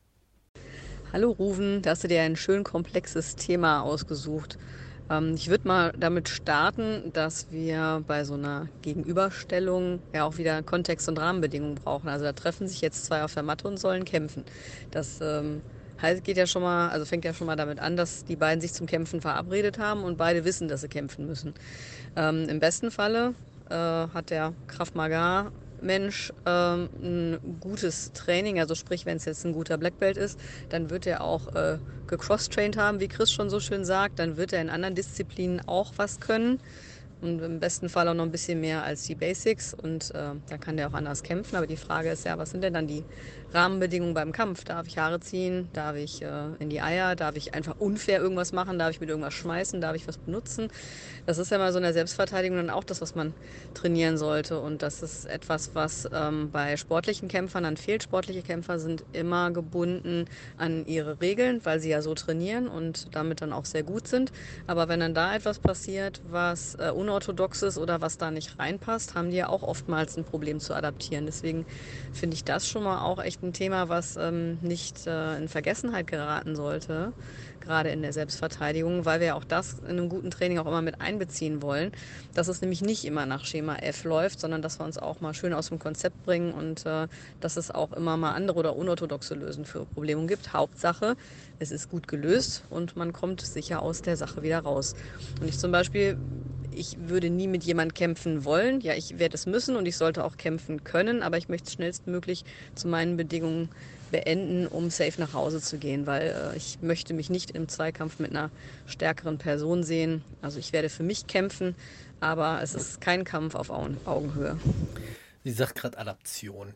Hallo Ruven, da hast du dir ein schön komplexes Thema ausgesucht. Ähm, ich würde mal damit starten, dass wir bei so einer Gegenüberstellung ja auch wieder Kontext und Rahmenbedingungen brauchen. Also da treffen sich jetzt zwei auf der Matte und sollen kämpfen. Das ähm, heißt, geht ja schon mal, also fängt ja schon mal damit an, dass die beiden sich zum Kämpfen verabredet haben und beide wissen, dass sie kämpfen müssen. Ähm, im besten Falle äh, hat der Krav Maga Mensch ähm, ein gutes Training, also sprich, wenn es jetzt ein guter Black Belt ist, dann wird er auch äh, gecross-trained haben, wie Chris schon so schön sagt, dann wird er in anderen Disziplinen auch was können und im besten Fall auch noch ein bisschen mehr als die Basics und äh, dann kann der auch anders kämpfen, aber die Frage ist ja, was sind denn dann die Rahmenbedingungen beim Kampf? Darf ich Haare ziehen? Darf ich äh, in die Eier? Darf ich einfach unfair irgendwas machen? Darf ich mit irgendwas schmeißen? Darf ich was benutzen? Das ist ja mal so in der Selbstverteidigung dann auch das, was man trainieren sollte. Und das ist etwas, was ähm, bei sportlichen Kämpfern dann fehlt. Sportliche Kämpfer sind immer gebunden an ihre Regeln, weil sie ja so trainieren und damit dann auch sehr gut sind. Aber wenn dann da etwas passiert, was äh, unorthodox ist oder was da nicht reinpasst, haben die ja auch oftmals ein Problem zu adaptieren. Deswegen finde ich das schon mal auch echt ein Thema, was ähm, nicht äh, in Vergessenheit geraten sollte, gerade in der Selbstverteidigung, weil wir ja auch das in einem guten Training auch immer mit einbeziehen wollen, dass es nämlich nicht immer nach Schema F läuft, sondern dass wir uns auch mal schön aus dem Konzept bringen und äh, dass es auch immer mal andere oder unorthodoxe Lösungen für Probleme gibt. Hauptsache, es ist gut gelöst und man kommt sicher aus der Sache wieder raus. Und ich zum Beispiel, ich würde nie mit jemandem kämpfen wollen. Ja, ich werde es müssen und ich sollte auch kämpfen können, aber ich möchte es schnellstmöglich zu meinen Bedingungen beenden, um safe nach Hause zu gehen, weil äh, ich möchte mich nicht im Zweikampf mit einer stärkeren Person sehen. Also ich werde für mich kämpfen, aber es ist kein Kampf auf Augenhöhe. Sie sagt gerade Adaption.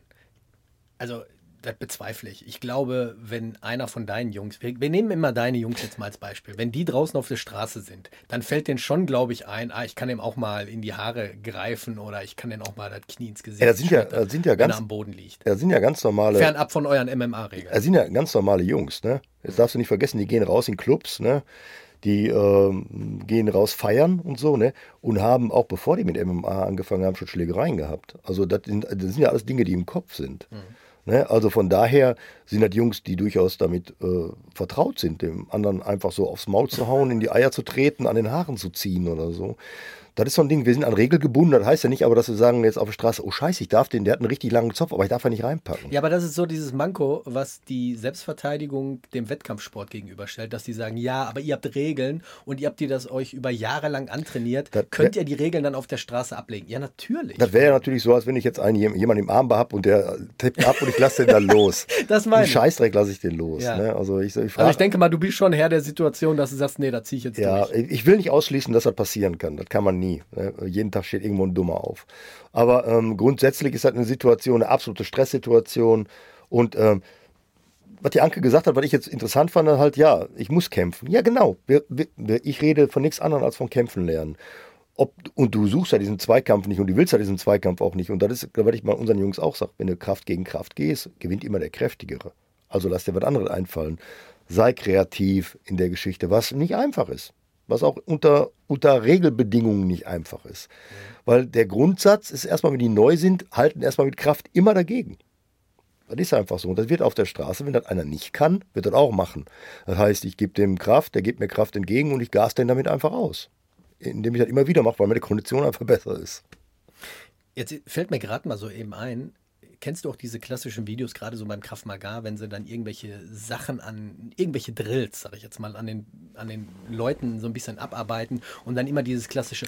Also das bezweifle ich. Ich glaube, wenn einer von deinen Jungs, wir, wir nehmen immer deine Jungs jetzt mal als Beispiel, wenn die draußen auf der Straße sind, dann fällt denen schon, glaube ich, ein, ah, ich kann dem auch mal in die Haare greifen oder ich kann denen auch mal das Knie ins Gesicht Ja, das sind ja, das sind ja wenn ganz, er am Boden liegt. das sind ja ganz normale, Fernab von euren M M A-Regeln. das sind ja ganz normale Jungs, ne? Das darfst du nicht vergessen, die gehen raus in Clubs, ne? Die ähm, gehen raus feiern und so, ne? Und haben auch bevor die mit M M A angefangen haben, schon Schlägereien gehabt. Also das sind, das sind ja alles Dinge, die im Kopf sind. Mhm. Ne? Also von daher sind das Jungs, die durchaus damit äh, vertraut sind, dem anderen einfach so aufs Maul zu hauen, in die Eier zu treten, an den Haaren zu ziehen oder so. Das ist so ein Ding, wir sind an Regeln gebunden, das heißt ja nicht, aber dass wir sagen jetzt auf der Straße, oh scheiße, ich darf den, der hat einen richtig langen Zopf, aber ich darf ihn nicht reinpacken. Ja, aber das ist so dieses Manko, was die Selbstverteidigung dem Wettkampfsport gegenüberstellt, dass die sagen, ja, aber ihr habt Regeln und ihr habt ihr das euch über Jahre lang antrainiert, Das könnt wär- ihr die Regeln dann auf der Straße ablegen? Ja, natürlich. Das wäre ja natürlich so, als wenn ich jetzt einen, jemanden im Arm habe und der tippt ab und ich lasse den dann los. Das Einen meine ich. Scheißdreck lasse ich den los. Ja. Ne? Also ich, ich Also frage, ich denke mal, du bist schon Herr der Situation, dass du sagst, nee, da ziehe ich jetzt ja, durch. ich will nicht ausschließen, dass das passieren kann. Das kann man nie. Ne? Jeden Tag steht irgendwo ein Dummer auf. Aber ähm, grundsätzlich ist das eine Situation, eine absolute Stresssituation. Und ähm, was die Anke gesagt hat, was ich jetzt interessant fand, halt, ja, ich muss kämpfen. Ja, genau. Wir, wir, ich rede von nichts anderem als von Kämpfen lernen. Ob, und du suchst ja diesen Zweikampf nicht und du willst ja diesen Zweikampf auch nicht. Und das ist, was ich mal unseren Jungs auch sage, wenn du Kraft gegen Kraft gehst, gewinnt immer der Kräftigere. Also lass dir was anderes einfallen. Sei kreativ in der Geschichte, was nicht einfach ist. Was auch unter, unter Regelbedingungen nicht einfach ist. Weil der Grundsatz ist erstmal, wenn die neu sind, halten erstmal mit Kraft immer dagegen. Das ist einfach so. Und das wird auf der Straße, wenn das einer nicht kann, wird das auch machen. Das heißt, ich gebe dem Kraft, der gibt mir Kraft entgegen und ich gas den damit einfach aus. Indem ich das immer wieder mache, weil meine Kondition einfach besser ist. Jetzt fällt mir gerade mal so eben ein, kennst du auch diese klassischen Videos, gerade so beim Krav Maga, wenn sie dann irgendwelche Sachen an, irgendwelche Drills, sag ich jetzt mal, an den, an den Leuten so ein bisschen abarbeiten und dann immer dieses klassische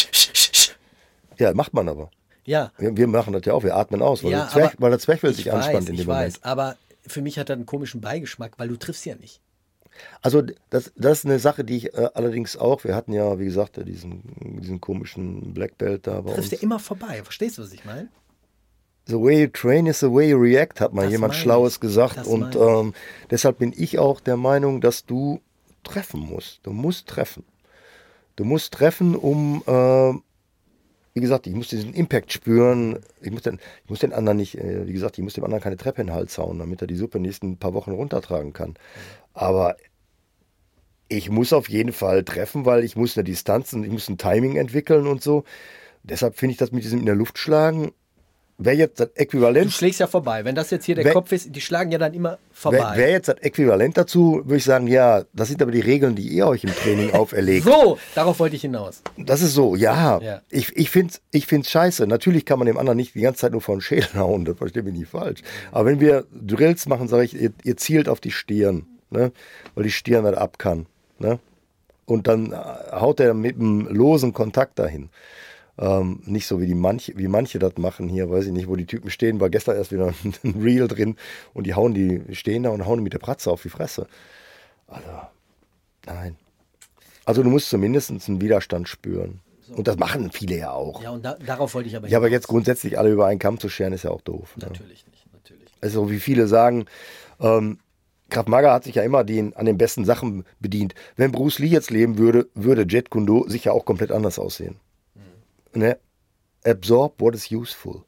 Ja, macht man aber. Ja, Wir, wir machen das ja auch, wir atmen aus, weil, Ja, der, Zwerg, aber weil der Zwerchfell ich sich weiß, anspannt in ich dem weiß, Moment. aber für mich hat das einen komischen Beigeschmack, weil du triffst ja nicht. Also das, das ist eine Sache, die ich äh, allerdings auch, wir hatten ja, wie gesagt, ja, diesen, diesen komischen Black Belt da bei Du triffst uns. ja immer vorbei, verstehst du, was ich meine? The way you train is the way you react, hat mal Das jemand meine Schlaues ich. gesagt. Das Und meine ich. ähm, deshalb bin ich auch der Meinung, dass du treffen musst. Du musst treffen. Du musst treffen, um, äh, wie gesagt, ich muss diesen Impact spüren. Ich muss den, ich muss den anderen nicht, äh, wie gesagt, ich muss dem anderen keine Treppe in den Hals hauen, damit er die Suppe in den nächsten paar Wochen runtertragen kann. Aber ich muss auf jeden Fall treffen, weil ich muss eine Distanz und ich muss ein Timing entwickeln und so. Deshalb finde ich das mit diesem in der Luft schlagen, wäre jetzt das Du Äquivalent. schlägst ja vorbei. Wenn das jetzt hier der Wer- Kopf ist, die schlagen ja dann immer Wäre vorbei. wär jetzt das Äquivalent dazu, würde ich sagen, ja, das sind aber die Regeln, die ihr euch im Training auferlegt. So, darauf wollte ich hinaus. Das ist so, ja. Ja. Ich, ich finde es ich find's scheiße. Natürlich kann man dem anderen nicht die ganze Zeit nur vor den Schädel hauen, das verstehe mich nicht falsch. Aber wenn wir Drills machen, sage ich, ihr, ihr zielt auf die Stirn, ne? Weil die Stirn das ab kann. Ne? Und dann äh, haut er mit einem losen Kontakt dahin. Ähm, nicht so wie, die manche, wie manche das machen hier, weiß ich nicht, wo die Typen stehen, war gestern erst wieder ein Reel drin und die hauen die, stehen da und hauen mit der Pratze auf die Fresse. Also, nein. Also du musst zumindest einen Widerstand spüren. Und das machen viele ja auch. Ja, und da, darauf wollte ich aber Ja, aber hinaus. jetzt grundsätzlich alle über einen Kamm zu scheren, ist ja auch doof. Ne? Natürlich nicht, natürlich. Also wie viele sagen, ähm, Krav Maga hat sich ja immer den, an den besten Sachen bedient. Wenn Bruce Lee jetzt leben würde, würde Jet Kundo sicher auch komplett anders aussehen. Ne? Absorb what is useful.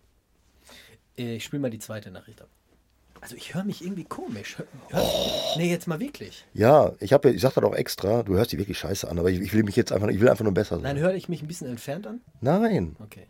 Äh, Ich spiele mal die zweite Nachricht ab. Also ich höre mich irgendwie komisch. Hör, hör, Nee, jetzt mal wirklich. Ja, ich habe, ich sag das auch extra, du hörst dich wirklich scheiße an, aber ich, ich will mich jetzt einfach, ich will einfach nur besser sein. Nein, höre ich mich ein bisschen entfernt an? Nein, Okay.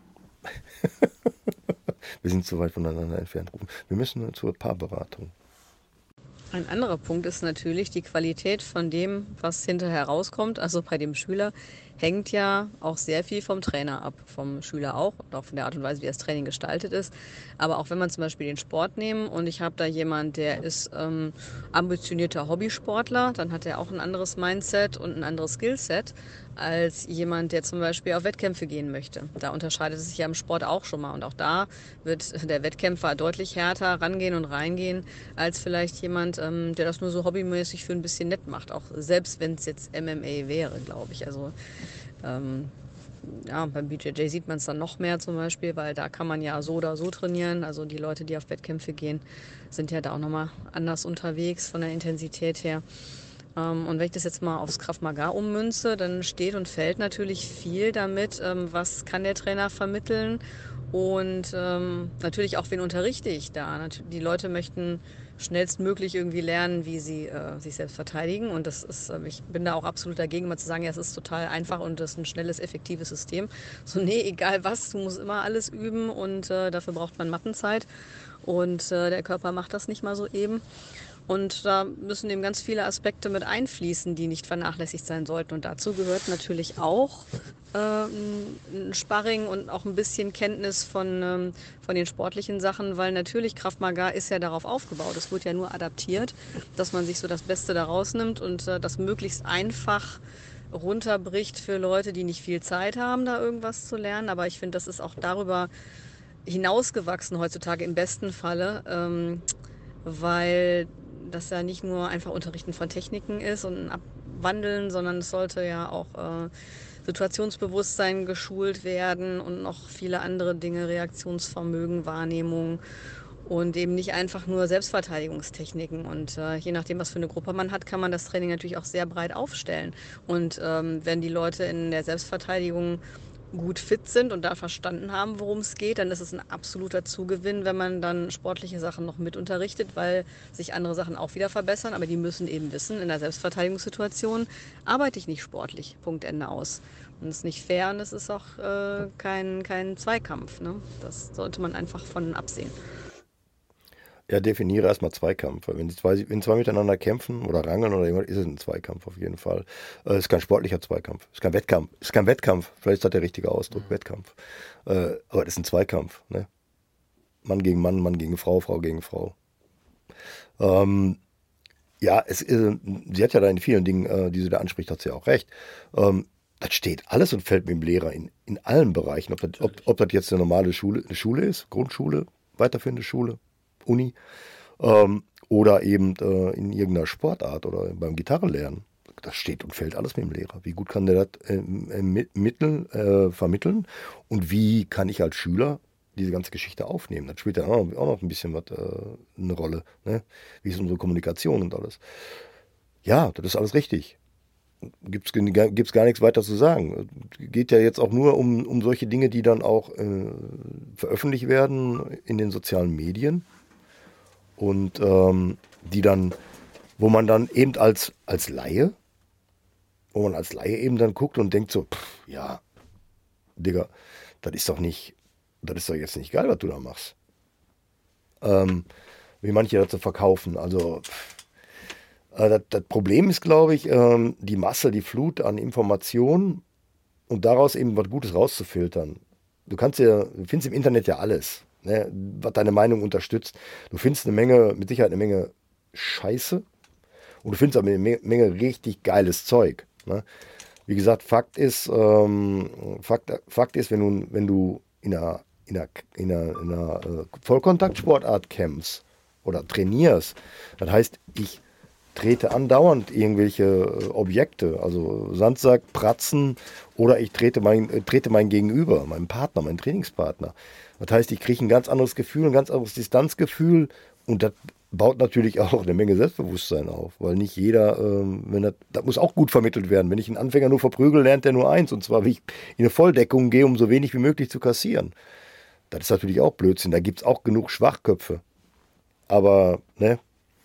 wir sind zu weit voneinander entfernt. Wir müssen zur Paarberatung. Ein anderer Punkt ist natürlich die Qualität von dem, was hinterher rauskommt. Also bei dem Schüler hängt ja auch sehr viel vom Trainer ab, vom Schüler auch und auch von der Art und Weise, wie das Training gestaltet ist. Aber auch wenn man zum Beispiel den Sport nehmen und ich habe da jemand, der ist ähm, ambitionierter Hobbysportler, dann hat er auch ein anderes Mindset und ein anderes Skillset als jemand, der zum Beispiel auf Wettkämpfe gehen möchte. Da unterscheidet es sich ja im Sport auch schon mal und auch da wird der Wettkämpfer deutlich härter rangehen und reingehen als vielleicht jemand, ähm, der das nur so hobbymäßig für ein bisschen nett macht, auch selbst wenn es jetzt M M A wäre, glaube ich. Also ähm, ja, beim B J J sieht man es dann noch mehr zum Beispiel, weil da kann man ja so oder so trainieren. Also die Leute, die auf Wettkämpfe gehen, sind ja da auch nochmal anders unterwegs von der Intensität her. Ähm, und wenn ich das jetzt mal aufs Krav Maga ummünze, dann steht und fällt natürlich viel damit, ähm, was kann der Trainer vermitteln und ähm, natürlich auch, wen unterrichte ich da. Nat- Die Leute möchten schnellstmöglich irgendwie lernen, wie sie äh, sich selbst verteidigen. Und das ist, äh, ich bin da auch absolut dagegen, mal zu sagen, ja, es ist total einfach und das ist ein schnelles, effektives System. So, nee, egal was, du musst immer alles üben und äh, dafür braucht man Mattenzeit. Und äh, der Körper macht das nicht mal so eben. Und da müssen eben ganz viele Aspekte mit einfließen, die nicht vernachlässigt sein sollten. Und dazu gehört natürlich auch ähm, ein Sparring und auch ein bisschen Kenntnis von, ähm, von den sportlichen Sachen, weil natürlich Krav Maga ist ja darauf aufgebaut. Es wird ja nur adaptiert, dass man sich so das Beste daraus nimmt und äh, das möglichst einfach runterbricht für Leute, die nicht viel Zeit haben, da irgendwas zu lernen. Aber ich finde, das ist auch darüber hinausgewachsen heutzutage im besten Falle, ähm, weil das ja nicht nur einfach Unterrichten von Techniken ist und ein Abwandeln, sondern es sollte ja auch äh, Situationsbewusstsein geschult werden und noch viele andere Dinge, Reaktionsvermögen, Wahrnehmung und eben nicht einfach nur Selbstverteidigungstechniken. Und äh, je nachdem, was für eine Gruppe man hat, kann man das Training natürlich auch sehr breit aufstellen. Und ähm, wenn die Leute in der Selbstverteidigung gut fit sind und da verstanden haben, worum es geht, dann ist es ein absoluter Zugewinn, wenn man dann sportliche Sachen noch mit unterrichtet, weil sich andere Sachen auch wieder verbessern, aber die müssen eben wissen, in der Selbstverteidigungssituation arbeite ich nicht sportlich, Punkt, Ende aus. Und das ist nicht fair und es ist auch äh, kein, kein Zweikampf, ne? Das sollte man einfach von absehen. Ja, definiere erstmal Zweikampf. Wenn zwei, wenn zwei miteinander kämpfen oder rangeln oder irgendwas, ist es ein Zweikampf auf jeden Fall. Es äh, ist kein sportlicher Zweikampf, es ist kein Wettkampf. Es ist kein Wettkampf, vielleicht ist das der richtige Ausdruck, mhm. Wettkampf. Äh, aber es ist ein Zweikampf. Ne? Mann gegen Mann, Mann gegen Frau, Frau gegen Frau. Ähm, ja, es ist, sie hat ja da in vielen Dingen, äh, die sie da anspricht, hat sie auch recht. Ähm, das steht alles und fällt mit dem Lehrer in, in allen Bereichen. Ob das, ob, ob das jetzt eine normale Schule, eine Schule ist, Grundschule, weiterführende Schule, Uni ähm, oder eben äh, in irgendeiner Sportart oder beim Gitarrenlernen. Das steht und fällt alles mit dem Lehrer. Wie gut kann der das äh, mitteln, äh, vermitteln und wie kann ich als Schüler diese ganze Geschichte aufnehmen? Das spielt ja auch noch ein bisschen was, äh, eine Rolle. Ne? Wie ist unsere Kommunikation und alles. Ja, das ist alles richtig. Gibt es gar nichts weiter zu sagen. Geht ja jetzt auch nur um, um solche Dinge, die dann auch äh, veröffentlicht werden in den sozialen Medien. Und ähm, die dann, wo man dann eben als, als Laie, wo man als Laie eben dann guckt und denkt so, pff, ja, Digga, das ist doch nicht, das ist doch jetzt nicht geil, was du da machst. Ähm, wie manche dazu verkaufen. Also pff, äh, das, das Problem ist, glaube ich, ähm, die Masse, die Flut an Informationen und daraus eben was Gutes rauszufiltern. Du kannst ja, du findest im Internet ja alles. Ne, was deine Meinung unterstützt. Du findest eine Menge, mit Sicherheit eine Menge Scheiße und du findest aber eine Menge, Menge richtig geiles Zeug. Ne? Wie gesagt, Fakt ist, ähm, Fakt, Fakt ist, wenn du, wenn du in einer, in einer, in einer, in einer äh, Vollkontaktsportart kämpfst oder trainierst, das heißt, ich trete andauernd irgendwelche äh, Objekte, also Sandsack, Pratzen oder ich trete mein, äh, trete mein Gegenüber, meinen Partner, meinen Trainingspartner. Das heißt, ich kriege ein ganz anderes Gefühl, ein ganz anderes Distanzgefühl und das baut natürlich auch eine Menge Selbstbewusstsein auf, weil nicht jeder, ähm, wenn das, das muss auch gut vermittelt werden. Wenn ich einen Anfänger nur verprügel, lernt er nur eins und zwar, wie ich in eine Volldeckung gehe, um so wenig wie möglich zu kassieren. Das ist natürlich auch Blödsinn, da gibt es auch genug Schwachköpfe. Aber, ne?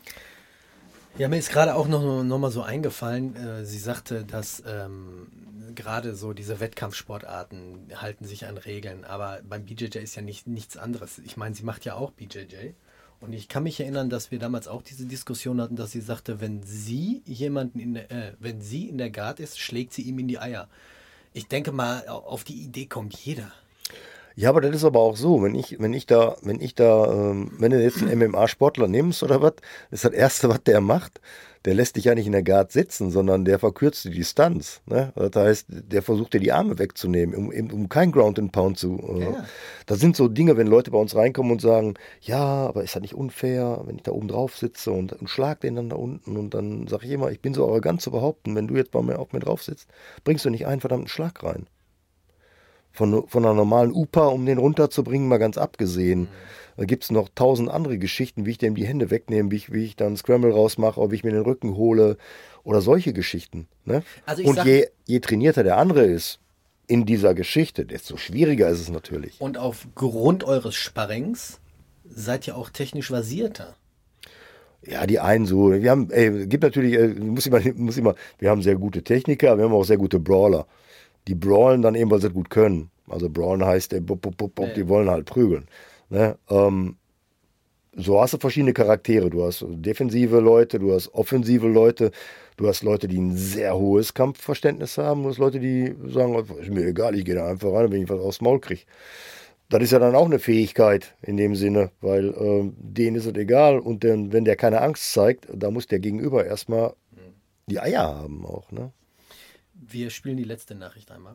Ja, mir ist gerade auch noch, noch mal so eingefallen, äh, sie sagte, dass ähm, gerade so diese Wettkampfsportarten halten sich an Regeln, aber beim B J J ist ja nicht, nichts anderes. Ich meine, sie macht ja auch B J J und ich kann mich erinnern, dass wir damals auch diese Diskussion hatten, dass sie sagte, wenn sie jemanden in der, äh, wenn sie in der Guard ist, schlägt sie ihm in die Eier. Ich denke mal, auf die Idee kommt jeder. Ja, aber das ist aber auch so, wenn ich, wenn ich da, wenn ich da, ähm, wenn du jetzt einen M M A-Sportler nimmst oder was, ist das Erste, was der macht, der lässt dich ja nicht in der Guard sitzen, sondern der verkürzt die Distanz. Ne? Das heißt, der versucht dir die Arme wegzunehmen, um, um kein Ground and Pound zu. Äh. Ja. Das sind so Dinge, wenn Leute bei uns reinkommen und sagen, ja, aber ist das nicht unfair, wenn ich da oben drauf sitze und, und schlag den dann da unten und dann sage ich immer, ich bin so arrogant zu behaupten, wenn du jetzt bei mir auf mir drauf sitzt, bringst du nicht einen verdammten Schlag rein. Von, von einer normalen U P A, um den runterzubringen, mal ganz abgesehen. Mhm. Da gibt es noch tausend andere Geschichten, wie ich dem die Hände wegnehme, wie ich, wie ich dann Scramble rausmache, oder wie ich mir den Rücken hole oder solche Geschichten. Ne? Also und je, je trainierter der andere ist in dieser Geschichte, desto schwieriger ist es natürlich. Und aufgrund eures Sparrings seid ihr auch technisch versierter. Ja, die einen so. Wir haben, ey, gibt natürlich, äh, muss ich mal, muss ich mal, wir haben sehr gute Techniker, wir haben auch sehr gute Brawler. Die brawlen dann eben, weil sie das gut können. Also brawlen heißt, ey, bup, bup, bup, bup, die wollen halt prügeln. Ne? Ähm, so hast du verschiedene Charaktere. Du hast defensive Leute, du hast offensive Leute, du hast Leute, die ein sehr hohes Kampfverständnis haben, du hast Leute, die sagen, ist mir egal, ich gehe da einfach rein, wenn ich was aufs Maul kriege. Das ist ja dann auch eine Fähigkeit in dem Sinne, weil äh, denen ist es egal und denn, wenn der keine Angst zeigt, da muss der Gegenüber erstmal die Eier haben auch, ne? Wir spielen die letzte Nachricht einmal ab.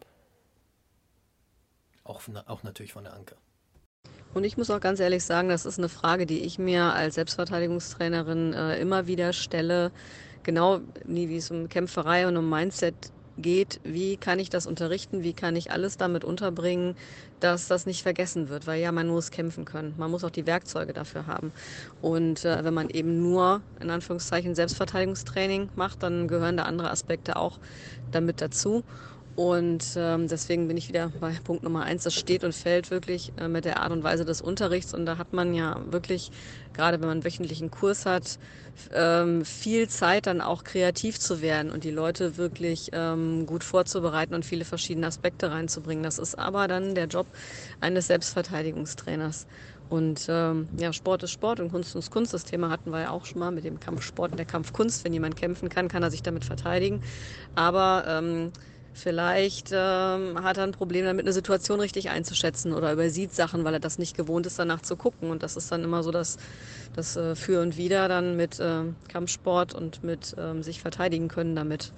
Auch, auch natürlich von der Anke. Und ich muss auch ganz ehrlich sagen, das ist eine Frage, die ich mir als Selbstverteidigungstrainerin äh, immer wieder stelle. Genau wie es um Kämpferei und um Mindset geht. Wie kann ich das unterrichten? Wie kann ich alles damit unterbringen, dass das nicht vergessen wird? Weil ja, man muss kämpfen können. Man muss auch die Werkzeuge dafür haben. Und äh, wenn man eben nur, in Anführungszeichen, Selbstverteidigungstraining macht, dann gehören da andere Aspekte auch damit dazu. Und ähm, deswegen bin ich wieder bei Punkt Nummer eins. Das steht und fällt wirklich äh, mit der Art und Weise des Unterrichts. Und da hat man ja wirklich, gerade wenn man einen wöchentlichen Kurs hat, ähm, viel Zeit dann auch kreativ zu werden und die Leute wirklich ähm, gut vorzubereiten und viele verschiedene Aspekte reinzubringen. Das ist aber dann der Job eines Selbstverteidigungstrainers. Und ähm, ja, Sport ist Sport und Kunst ist Kunst. Das Thema hatten wir ja auch schon mal mit dem Kampfsport und der Kampfkunst. Wenn jemand kämpfen kann, kann er sich damit verteidigen. Aber ähm, Vielleicht ähm, hat er ein Problem damit, eine Situation richtig einzuschätzen oder übersieht Sachen, weil er das nicht gewohnt ist, danach zu gucken. Und das ist dann immer so das, das äh, Für und Wider dann mit äh, Kampfsport und mit ähm, sich verteidigen können damit.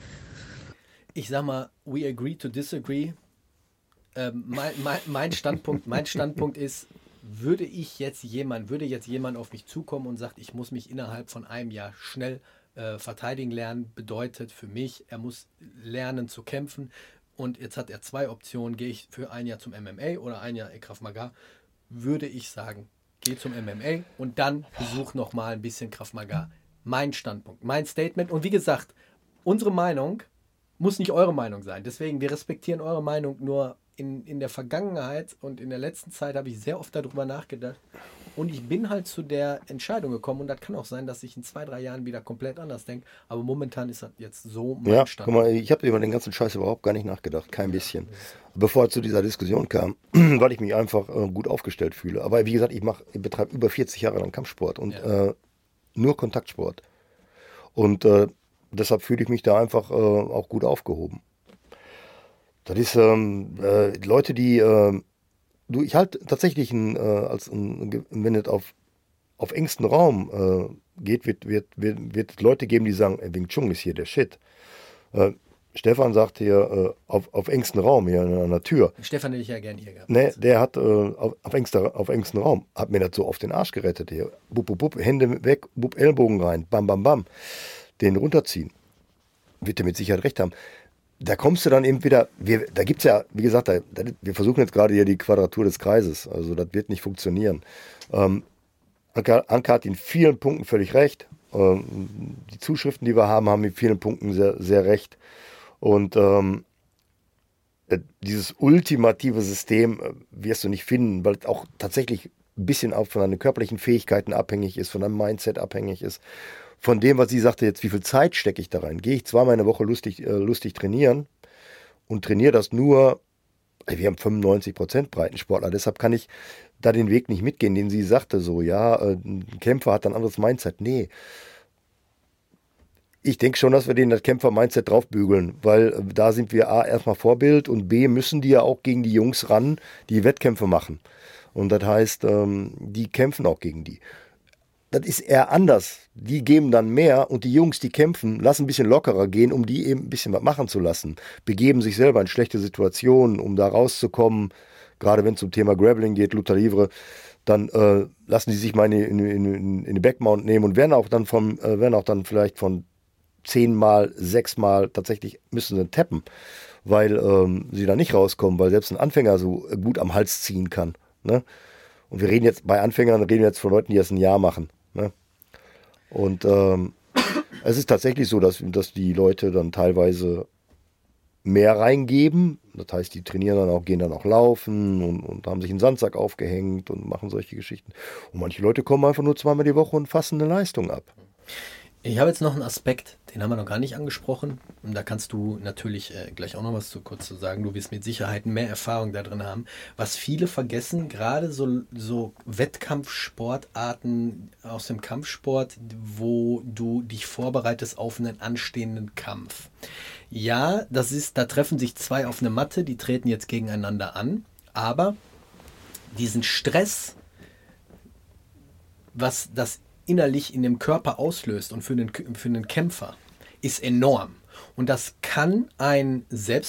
Ich sag mal, we agree to disagree. Ähm, mein, mein, mein, Standpunkt, mein Standpunkt ist, würde ich jetzt jemand, würde jetzt jemand auf mich zukommen und sagt, ich muss mich innerhalb von einem Jahr schnell verteidigen lernen, bedeutet für mich, er muss lernen zu kämpfen und jetzt hat er zwei Optionen, gehe ich für ein Jahr zum M M A oder ein Jahr Krav Maga, würde ich sagen, geh zum M M A und dann besuch nochmal ein bisschen Krav Maga. Mein Standpunkt, mein Statement und wie gesagt, unsere Meinung muss nicht eure Meinung sein, deswegen, wir respektieren eure Meinung, nur in, in der Vergangenheit und in der letzten Zeit habe ich sehr oft darüber nachgedacht und ich bin halt zu der Entscheidung gekommen und das kann auch sein, dass ich in zwei, drei Jahren wieder komplett anders denke, aber momentan ist das jetzt so mein ja, Standpunkt. Guck mal, ich habe über den ganzen Scheiß überhaupt gar nicht nachgedacht, kein bisschen. Bevor es zu dieser Diskussion kam, weil ich mich einfach äh, gut aufgestellt fühle. Aber wie gesagt, ich, mach, ich betreibe über vierzig Jahre lang Kampfsport und ja. äh, nur Kontaktsport. Und äh, deshalb fühle ich mich da einfach äh, auch gut aufgehoben. Das ist ähm, äh, Leute, die, äh, du, ich halte tatsächlich, ein, äh, als ein, wenn es auf, auf engstem Raum äh, geht, wird, wird, wird, wird es Leute geben, die sagen, ey, Wing Chun ist hier der Shit. Äh, Stefan sagt hier, äh, auf, auf engstem Raum, hier an der Tür. Stefan hätte ich ja gerne hier gehabt. Ne, der hat äh, auf, auf, engster, auf engstem Raum, hat mir das so auf den Arsch gerettet hier. Bup, bup, bup, Hände weg, bup, Ellbogen rein, bam, bam, bam. Den runterziehen. Wird er mit Sicherheit recht haben. Da kommst du dann eben wieder, wir, da gibt es ja, wie gesagt, da, da, wir versuchen jetzt gerade hier die Quadratur des Kreises, also das wird nicht funktionieren. Ähm, Anke, Anke hat in vielen Punkten völlig recht. Ähm, die Zuschriften, die wir haben, haben in vielen Punkten sehr, sehr recht. Und ähm, dieses ultimative System äh, wirst du nicht finden, weil es auch tatsächlich ein bisschen auch von deinen körperlichen Fähigkeiten abhängig ist, von deinem Mindset abhängig ist. Von dem, was sie sagte, jetzt wie viel Zeit stecke ich da rein? Gehe ich zweimal in der Woche lustig, äh, lustig trainieren und trainiere das nur, wir haben fünfundneunzig Prozent Breitensportler, deshalb kann ich da den Weg nicht mitgehen, den sie sagte, so, ja, äh, ein Kämpfer hat ein anderes Mindset. Nee. Ich denke schon, dass wir den das Kämpfer-Mindset draufbügeln, weil äh, da sind wir A, erstmal Vorbild und B, müssen die ja auch gegen die Jungs ran, die Wettkämpfe machen. Und das heißt, ähm, die kämpfen auch gegen die. Das ist eher anders. Die geben dann mehr und die Jungs, die kämpfen, lassen ein bisschen lockerer gehen, um die eben ein bisschen was machen zu lassen. Begeben sich selber in schlechte Situationen, um da rauszukommen. Gerade wenn es zum Thema Grappling geht, Luta Livre, dann äh, lassen die sich mal in, in, in, in die Backmount nehmen und werden auch dann vom, äh, werden auch dann vielleicht von zehnmal, sechsmal tatsächlich müssen sie tappen, weil ähm, sie da nicht rauskommen, weil selbst ein Anfänger so gut am Hals ziehen kann. Ne? Und wir reden jetzt bei Anfängern, reden wir jetzt von Leuten, die das ein Jahr machen. Ne? Und ähm, es ist tatsächlich so, dass, dass die Leute dann teilweise mehr reingeben. Das heißt, die trainieren dann auch, gehen dann auch laufen und, und haben sich einen Sandsack aufgehängt und machen solche Geschichten. Und manche Leute kommen einfach nur zweimal die Woche und fassen eine Leistung ab. Ich habe jetzt noch einen Aspekt, den haben wir noch gar nicht angesprochen. Und da kannst du natürlich äh, gleich auch noch was zu kurz zu sagen. Du wirst mit Sicherheit mehr Erfahrung da drin haben. Was viele vergessen, gerade so, so Wettkampfsportarten aus dem Kampfsport, wo du dich vorbereitest auf einen anstehenden Kampf. Ja, das ist, da treffen sich zwei auf eine Matte, die treten jetzt gegeneinander an. Aber diesen Stress, was das innerlich in dem Körper auslöst und für den, für den Kämpfer, ist enorm. Und das kann ein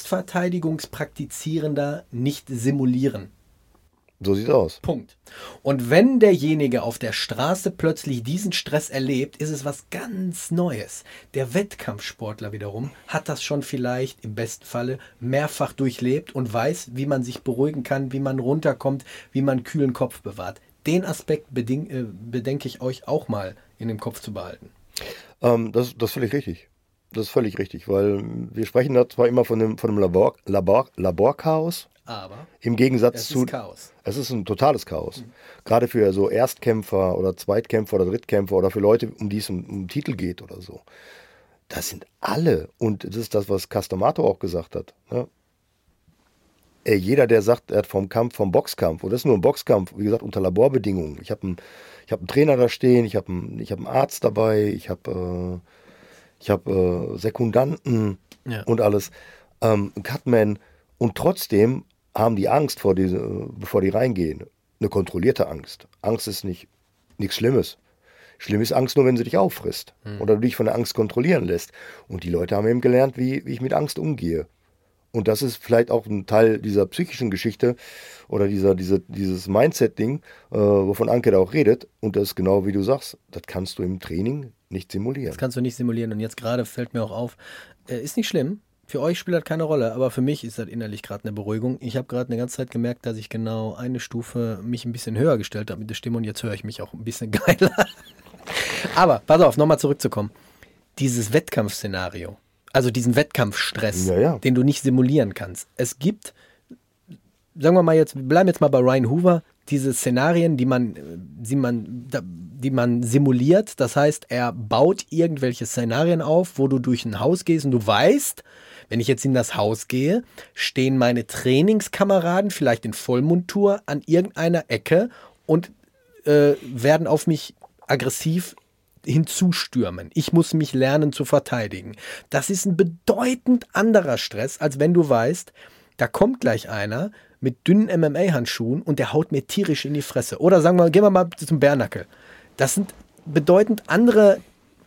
Selbstverteidigungspraktizierender nicht simulieren. So sieht's aus. Punkt. Und wenn derjenige auf der Straße plötzlich diesen Stress erlebt, ist es was ganz Neues. Der Wettkampfsportler wiederum hat das schon vielleicht im besten Falle mehrfach durchlebt und weiß, wie man sich beruhigen kann, wie man runterkommt, wie man einen kühlen Kopf bewahrt. Den Aspekt beding, äh, bedenke ich euch auch mal in dem Kopf zu behalten. Ähm, das, das ist völlig richtig. Das ist völlig richtig, weil wir sprechen da zwar immer von einem, von einem Labor, Labor, Laborchaos, aber im Gegensatz es zu... ist Chaos. Es ist ein totales Chaos. Mhm. Gerade für so Erstkämpfer oder Zweitkämpfer oder Drittkämpfer oder für Leute, um die es um, um Titel geht oder so. Das sind alle. Und das ist das, was Castamato auch gesagt hat. Ne? Jeder, der sagt, er hat vom Kampf, vom Boxkampf, und das ist nur ein Boxkampf, wie gesagt, unter Laborbedingungen. Ich habe einen, ich hab einen Trainer da stehen, ich habe einen, ich hab einen Arzt dabei, ich habe äh, ich hab, äh, Sekundanten ja. und alles, ähm, Cutman. Und trotzdem haben die Angst, vor diese, bevor die reingehen. Eine kontrollierte Angst. Angst ist nicht nichts Schlimmes. Schlimm ist Angst nur, wenn sie dich auffrisst mhm. oder du dich von der Angst kontrollieren lässt. Und die Leute haben eben gelernt, wie, wie ich mit Angst umgehe. Und das ist vielleicht auch ein Teil dieser psychischen Geschichte oder dieser, diese, dieses Mindset-Ding, äh, wovon Anke da auch redet. Und das ist genau wie du sagst, das kannst du im Training nicht simulieren. Das kannst du nicht simulieren. Und jetzt gerade fällt mir auch auf, äh, ist nicht schlimm. Für euch spielt das keine Rolle, aber für mich ist das innerlich gerade eine Beruhigung. Ich habe gerade eine ganze Zeit gemerkt, dass ich genau eine Stufe mich ein bisschen höher gestellt habe mit der Stimme und jetzt höre ich mich auch ein bisschen geiler. Aber, pass auf, nochmal zurückzukommen. Dieses Wettkampfszenario, also diesen Wettkampfstress, ja, ja. den du nicht simulieren kannst. Es gibt, sagen wir mal jetzt, wir bleiben jetzt mal bei Ryan Hoover, diese Szenarien, die man, die man, die man simuliert. Das heißt, er baut irgendwelche Szenarien auf, wo du durch ein Haus gehst und du weißt, wenn ich jetzt in das Haus gehe, stehen meine Trainingskameraden vielleicht in Vollmontur an irgendeiner Ecke und äh, werden auf mich aggressiv hinzustürmen. Ich muss mich lernen zu verteidigen. Das ist ein bedeutend anderer Stress, als wenn du weißt, da kommt gleich einer mit dünnen M M A-Handschuhen und der haut mir tierisch in die Fresse. Oder sagen wir, gehen wir mal zum Bärnackel. Das sind bedeutend andere,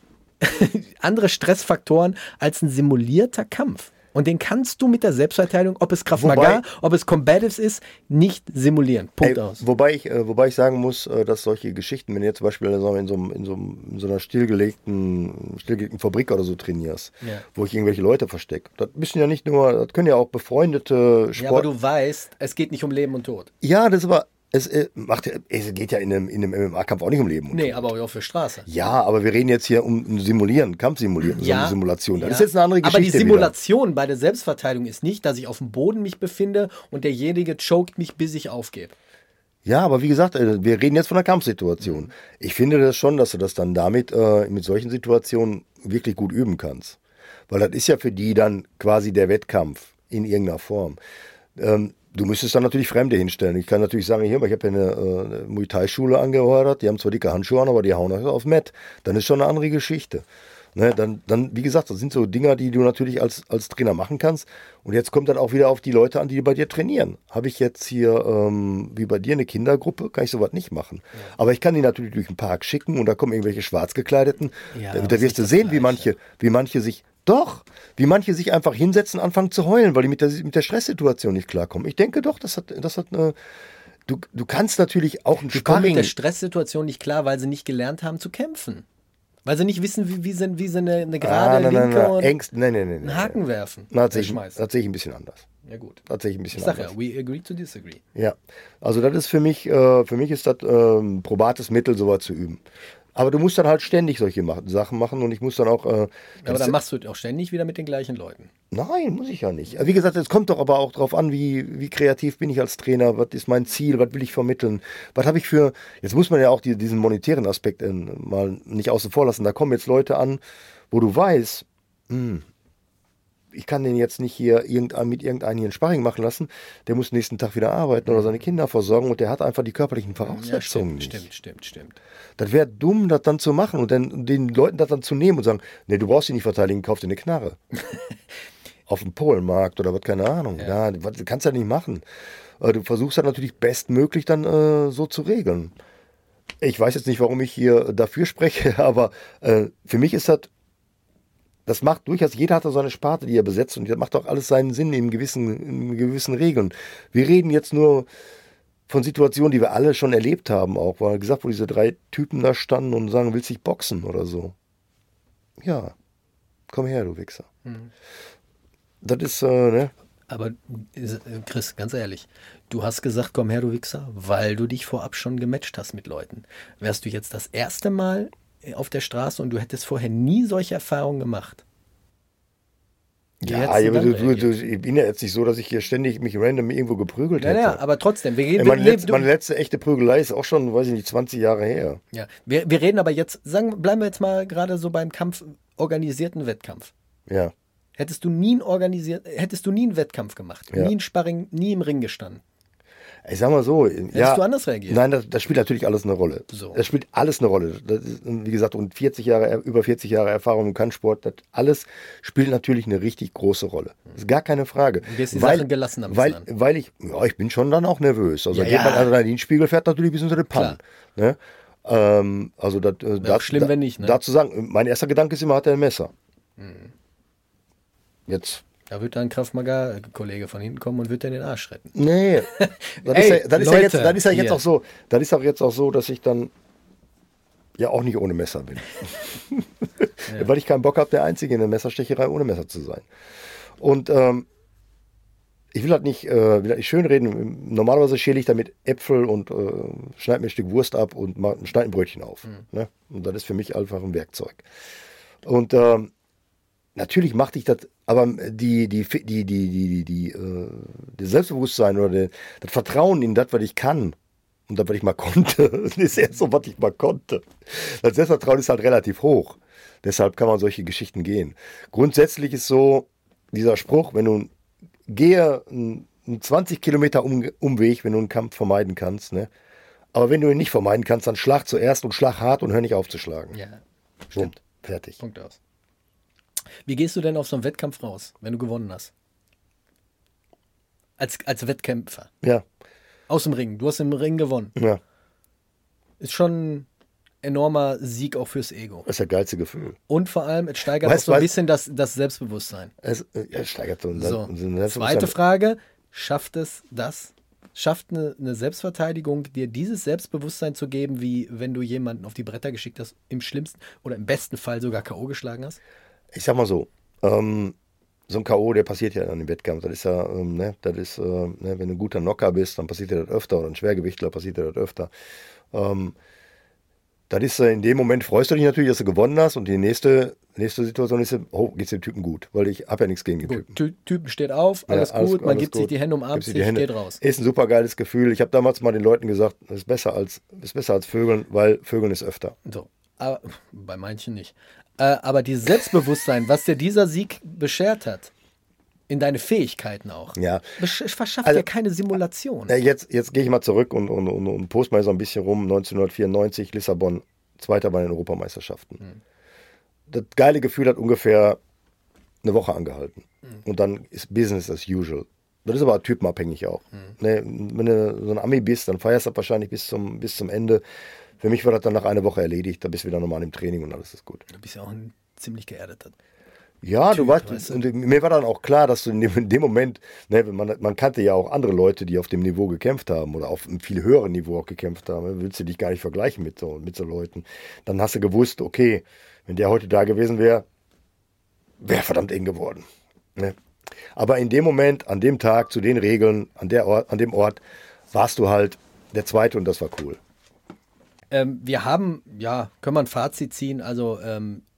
andere Stressfaktoren als ein simulierter Kampf. Und den kannst du mit der Selbstverteidigung, ob es Krav Maga, ob es Combatives ist, nicht simulieren. Punkt Ey, aus. Wobei ich, äh, wobei ich sagen muss, äh, dass solche Geschichten, wenn du jetzt zum Beispiel in so, in so, in so, in so einer stillgelegten, stillgelegten Fabrik oder so trainierst, ja. wo ich irgendwelche Leute verstecke, das müssen ja nicht nur, das können ja auch befreundete Sport... Ja, aber du weißt, es geht nicht um Leben und Tod. Ja, das war... Es, äh, macht, es geht ja in einem, in einem M M A-Kampf auch nicht um Leben und Nee, Tod. aber auch für Straße. Ja, aber wir reden jetzt hier um Simulieren, Kampfsimulieren, ja, so eine Simulation. Das ja. ist jetzt eine andere Geschichte. Aber die Simulation wieder. Bei der Selbstverteidigung ist nicht, dass ich auf dem Boden mich befinde und derjenige choked mich, bis ich aufgebe. Ja, aber wie gesagt, wir reden jetzt von einer Kampfsituation. Ich finde das schon, dass du das dann damit, äh, mit solchen Situationen wirklich gut üben kannst. Weil das ist ja für die dann quasi der Wettkampf in irgendeiner Form. Ähm, Du müsstest dann natürlich Fremde hinstellen. Ich kann natürlich sagen, hier, ich habe ja eine, eine Muay Thai-Schule angeheuert, die haben zwar dicke Handschuhe an, aber die hauen auf Matt. Dann ist schon eine andere Geschichte. Ne, dann, dann, wie gesagt, das sind so Dinger, die du natürlich als, als Trainer machen kannst. Und jetzt kommt dann auch wieder auf die Leute an, die bei dir trainieren. Habe ich jetzt hier, ähm, wie bei dir, eine Kindergruppe, kann ich sowas nicht machen. Ja. Aber ich kann die natürlich durch den Park schicken und da kommen irgendwelche Schwarzgekleideten. Ja, da, da wirst du sehen, wie manche, wie manche sich... Doch, wie manche sich einfach hinsetzen und anfangen zu heulen, weil die mit der, mit der Stresssituation nicht klarkommen. Ich denke doch, das hat, das hat eine... Du, du kannst natürlich auch ein Die kommen mit der Stresssituation nicht klar, weil sie nicht gelernt haben zu kämpfen. Weil sie nicht wissen, wie, wie, sie, wie sie eine, eine gerade ah, nein, linke nein, nein, und Ängst, nein, nein, nein, einen Haken nein. werfen. Das sehe ich, das sehe ich ein bisschen anders. Ja gut. Das sehe ich ein bisschen ich sag anders. ja, we agree to disagree. Ja, also das ist für mich, äh, für mich ist das äh, ein probates Mittel, sowas zu üben. Aber du musst dann halt ständig solche Sachen machen und ich muss dann auch... Äh, aber dann machst du auch ständig wieder mit den gleichen Leuten. Nein, muss ich ja nicht. Wie gesagt, es kommt doch aber auch darauf an, wie, wie kreativ bin ich als Trainer, was ist mein Ziel, was will ich vermitteln, was habe ich für, jetzt muss man ja auch die, diesen monetären Aspekt in, mal nicht außen vor lassen, da kommen jetzt Leute an, wo du weißt, hm, ich kann den jetzt nicht hier irgendein, mit irgendeinem hier einen Sparring machen lassen, der muss nächsten Tag wieder arbeiten oder seine Kinder versorgen und der hat einfach die körperlichen Voraussetzungen ja, stimmt, nicht. Stimmt, stimmt, stimmt. Das wäre dumm, das dann zu machen und dann den Leuten das dann zu nehmen und sagen, nee, du brauchst dich nicht verteidigen, kauf dir eine Knarre. Auf dem Polenmarkt oder was, keine Ahnung. Ja, ja was, kannst du ja nicht machen. Du versuchst das natürlich bestmöglich dann äh, so zu regeln. Ich weiß jetzt nicht, warum ich hier dafür spreche, aber äh, für mich ist das, das macht durchaus, jeder hat da seine Sparte, die er besetzt und das macht auch alles seinen Sinn in gewissen, in gewissen Regeln. Wir reden jetzt nur von Situationen, die wir alle schon erlebt haben auch, weil gesagt, wo diese drei Typen da standen und sagen, willst du dich boxen oder so. Ja, komm her, du Wichser. Mhm. Das ist, äh, ne? Aber Chris, ganz ehrlich, du hast gesagt, komm her, du Wichser, weil du dich vorab schon gematcht hast mit Leuten. Wärst du jetzt das erste Mal auf der Straße und du hättest vorher nie solche Erfahrungen gemacht? Wie ja, ja du, du, du, ich bin ja jetzt nicht so, dass ich hier ständig mich random irgendwo geprügelt hätte. Ja, ja, aber trotzdem. Wir reden, meine, wir, letzte, meine letzte echte Prügelei ist auch schon, weiß ich nicht, zwanzig Jahre her. Ja, wir, wir reden aber jetzt, sagen, bleiben wir jetzt mal gerade so beim Kampf, organisierten Wettkampf. Ja. Hättest du nie einen organisiert, hättest du nie einen Wettkampf gemacht, ja. nie einen Sparring, nie im Ring gestanden. Ich sag mal so. Hättest ja, du anders reagiert? Nein, das, das spielt natürlich alles eine Rolle. So. Das spielt alles eine Rolle. Das ist, wie gesagt, und vierzig Jahre, über vierzig Jahre Erfahrung im Kampfsport, das alles spielt natürlich eine richtig große Rolle. Das ist gar keine Frage. Du gehst die weil, Sachen gelassen am weil, weil ich, ja, ich bin schon dann auch nervös. Also ja, geht ja. mein Adrenalinspiegel fährt natürlich bis unter den Pannen. Ne? Ähm, also das, äh, da, schlimm, da, wenn nicht. Ne? Dazu sagen, mein erster Gedanke ist immer, hat er ein Messer. Mhm. Jetzt. Da wird dann ein Krav-Maga-Kollege von hinten kommen und wird dir den Arsch retten. Nee, das, Ey, ist, ja, das, ist, ja jetzt, das ist ja jetzt hier. auch so, das ist auch jetzt auch so, dass ich dann ja auch nicht ohne Messer bin. Ja. Weil ich keinen Bock habe, der Einzige in der Messerstecherei ohne Messer zu sein. Und ähm, ich will halt nicht, äh, will halt nicht schön reden. Normalerweise schäle ich damit Äpfel und äh, schneide mir ein Stück Wurst ab und schneide ein Brötchen auf. Mhm. Ne? Und das ist für mich einfach ein Werkzeug. Und ähm, natürlich machte ich das, aber die, die, die, die, die, die, die, äh, das Selbstbewusstsein oder die, das Vertrauen in das, was ich kann und das, was ich mal konnte, das ist erst so, was ich mal konnte. Das Selbstvertrauen ist halt relativ hoch. Deshalb kann man solche Geschichten gehen. Grundsätzlich ist so dieser Spruch, wenn du gehe einen zwanzig Kilometer um, Umweg, wenn du einen Kampf vermeiden kannst, ne? Aber wenn du ihn nicht vermeiden kannst, dann schlag zuerst und schlag hart und hör nicht auf zu schlagen. Ja, stimmt. Fertig. Punkt aus. Wie gehst du denn auf so einen Wettkampf raus, wenn du gewonnen hast? Als, als Wettkämpfer? Ja. Aus dem Ring. Du hast im Ring gewonnen. Ja. Ist schon ein enormer Sieg auch fürs Ego. Das ist das geilste Gefühl. Und vor allem, es steigert weißt, auch so ein weißt, bisschen das, das Selbstbewusstsein. Es, ja, es steigert so ein so. Selbstbewusstsein. Zweite Frage, schafft es das? Schafft eine, eine Selbstverteidigung, dir dieses Selbstbewusstsein zu geben, wie wenn du jemanden auf die Bretter geschickt hast, im schlimmsten oder im besten Fall sogar K O geschlagen hast? Ich sag mal so, ähm, so ein K O, der passiert ja dann im Wettkampf. Das ist ja, ähm, ne, das ist, äh, ne, wenn du ein guter Knocker bist, dann passiert dir das öfter, oder ein Schwergewichtler passiert dir das öfter. Ähm, das ist äh, in dem Moment freust du dich natürlich, dass du gewonnen hast, und die nächste, nächste Situation ist, oh, geht's dem Typen gut, weil ich habe ja nichts gegen den gut, Typen. Ty- Typen steht auf, alles, ja, alles gut, man alles gibt gut. sich die Hände, umarmt sich, geht raus. Ist ein super geiles Gefühl. Ich habe damals mal den Leuten gesagt, das ist besser als, ist besser als Vögeln, weil Vögeln ist öfter. So, aber bei manchen nicht. Äh, aber dieses Selbstbewusstsein, was dir dieser Sieg beschert hat, in deine Fähigkeiten auch, ja. verschafft also, ja keine Simulation. Äh, jetzt jetzt gehe ich mal zurück und, und, und, und post mal so ein bisschen rum. neunzehnhundertvierundneunzig, Lissabon, Zweiter bei den Europameisterschaften. Mhm. Das geile Gefühl hat ungefähr eine Woche angehalten. Mhm. Und dann ist Business as usual. Das ist aber typenabhängig auch. Mhm. Ne, wenn du so ein Ami bist, dann feierst du das wahrscheinlich bis zum, bis zum Ende. Für mich war das dann nach einer Woche erledigt, da bist du wieder normal im Training und alles ist gut. Du bist ja auch ein ziemlich geerdeter. Ja, Typ, du weißt, weißt du? Und mir war dann auch klar, dass du in dem, in dem Moment, ne, man, man kannte ja auch andere Leute, die auf dem Niveau gekämpft haben oder auf einem viel höheren Niveau auch gekämpft haben, willst du dich gar nicht vergleichen mit so, mit so Leuten. Dann hast du gewusst, okay, wenn der heute da gewesen wäre, wäre verdammt eng geworden. Ne? Aber in dem Moment, an dem Tag, zu den Regeln, an, der Ort, an dem Ort, warst du halt der Zweite und das war cool. Ähm, wir haben, ja, können wir ein Fazit ziehen, also ähm,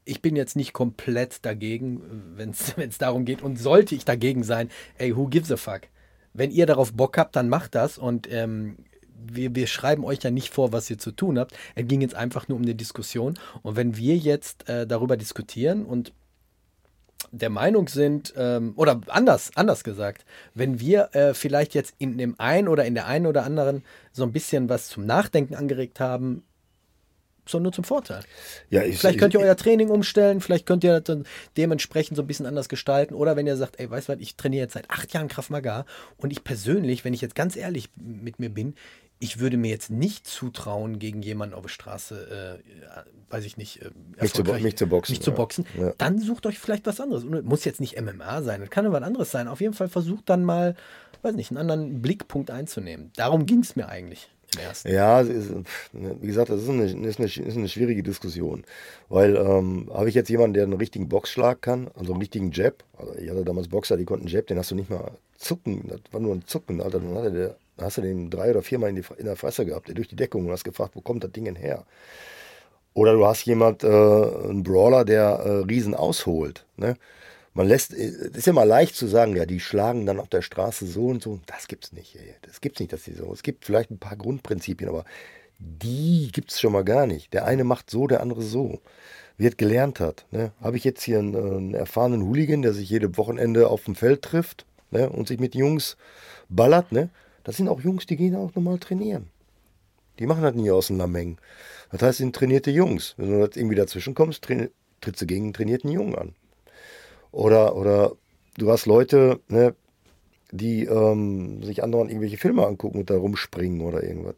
ich bin jetzt nicht komplett dagegen, wenn es darum geht. Und sollte ich dagegen sein, ey, who gives a fuck? Wenn ihr darauf Bock habt, dann macht das. Und ähm, wir, wir schreiben euch ja nicht vor, was ihr zu tun habt. Es ging jetzt einfach nur um eine Diskussion. Und wenn wir jetzt äh, darüber diskutieren und der Meinung sind, ähm, oder anders, anders gesagt, wenn wir äh, vielleicht jetzt in dem einen oder in der einen oder anderen so ein bisschen was zum Nachdenken angeregt haben, so nur zum Vorteil. Ja, ich, vielleicht könnt ihr ich, euer Training umstellen, vielleicht könnt ihr das dementsprechend so ein bisschen anders gestalten, oder wenn ihr sagt, ey, weißt du was, ich trainiere jetzt seit acht Jahren Krav Maga und ich persönlich, wenn ich jetzt ganz ehrlich mit mir bin, ich würde mir jetzt nicht zutrauen, gegen jemanden auf der Straße, äh, weiß ich nicht, äh, mich, zu, mich zu boxen. Mich zu boxen. Ja. Dann sucht euch vielleicht was anderes. Und muss jetzt nicht M M A sein, das kann aber was anderes sein. Auf jeden Fall versucht dann mal, weiß nicht, einen anderen Blickpunkt einzunehmen. Darum ging es mir eigentlich im ersten. Ja, ist, wie gesagt, das ist eine, ist eine, ist eine schwierige Diskussion. Weil, ähm, habe ich jetzt jemanden, der einen richtigen Boxschlag kann, also einen richtigen Jab, also ich hatte damals Boxer, die konnten Jab, den hast du nicht mal zucken, das war nur ein Zucken, Alter, dann hatte der Da hast du den drei oder viermal in, die, in der Fresse gehabt, durch die Deckung, und hast gefragt, wo kommt das Ding denn her? Oder du hast jemand, äh, einen Brawler, der äh, riesen ausholt. Ne? Man lässt, es ist ja mal leicht zu sagen, ja, die schlagen dann auf der Straße so und so. Das gibt's nicht, ey. Das gibt's nicht, dass die so. Es gibt vielleicht ein paar Grundprinzipien, aber die gibt's schon mal gar nicht. Der eine macht so, der andere so. Wie er gelernt hat. Ne? Habe ich jetzt hier einen, einen erfahrenen Hooligan, der sich jedes Wochenende auf dem Feld trifft, ne? Und sich mit Jungs ballert, ne? Das sind auch Jungs, die gehen auch normal trainieren. Die machen das nie aus dem Lameng. Das heißt, das sind trainierte Jungs. Wenn du jetzt irgendwie dazwischen kommst, train- trittst du gegen einen trainierten Jungen an. Oder, oder du hast Leute, ne, die ähm, sich andauernd irgendwelche Filme angucken und da rumspringen oder irgendwas.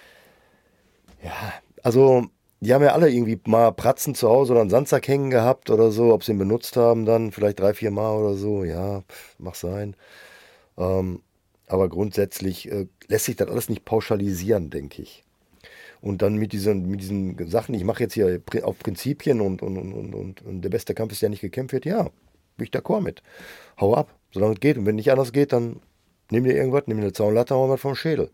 Ja, also die haben ja alle irgendwie mal Pratzen zu Hause oder einen Sandsack hängen gehabt oder so, ob sie ihn benutzt haben dann, vielleicht drei, vier Mal oder so. Ja, pff, mag sein. Ähm, Aber grundsätzlich äh, lässt sich das alles nicht pauschalisieren, denke ich. Und dann mit diesen, mit diesen Sachen, ich mache jetzt hier auf Prinzipien und, und, und, und, und der beste Kampf ist, der nicht gekämpft wird, ja, bin ich d'accord mit. Hau ab, solange es geht. Und wenn nicht anders geht, dann nimm dir irgendwas, nimm dir eine Zaunlatte, hau mal vom Schädel.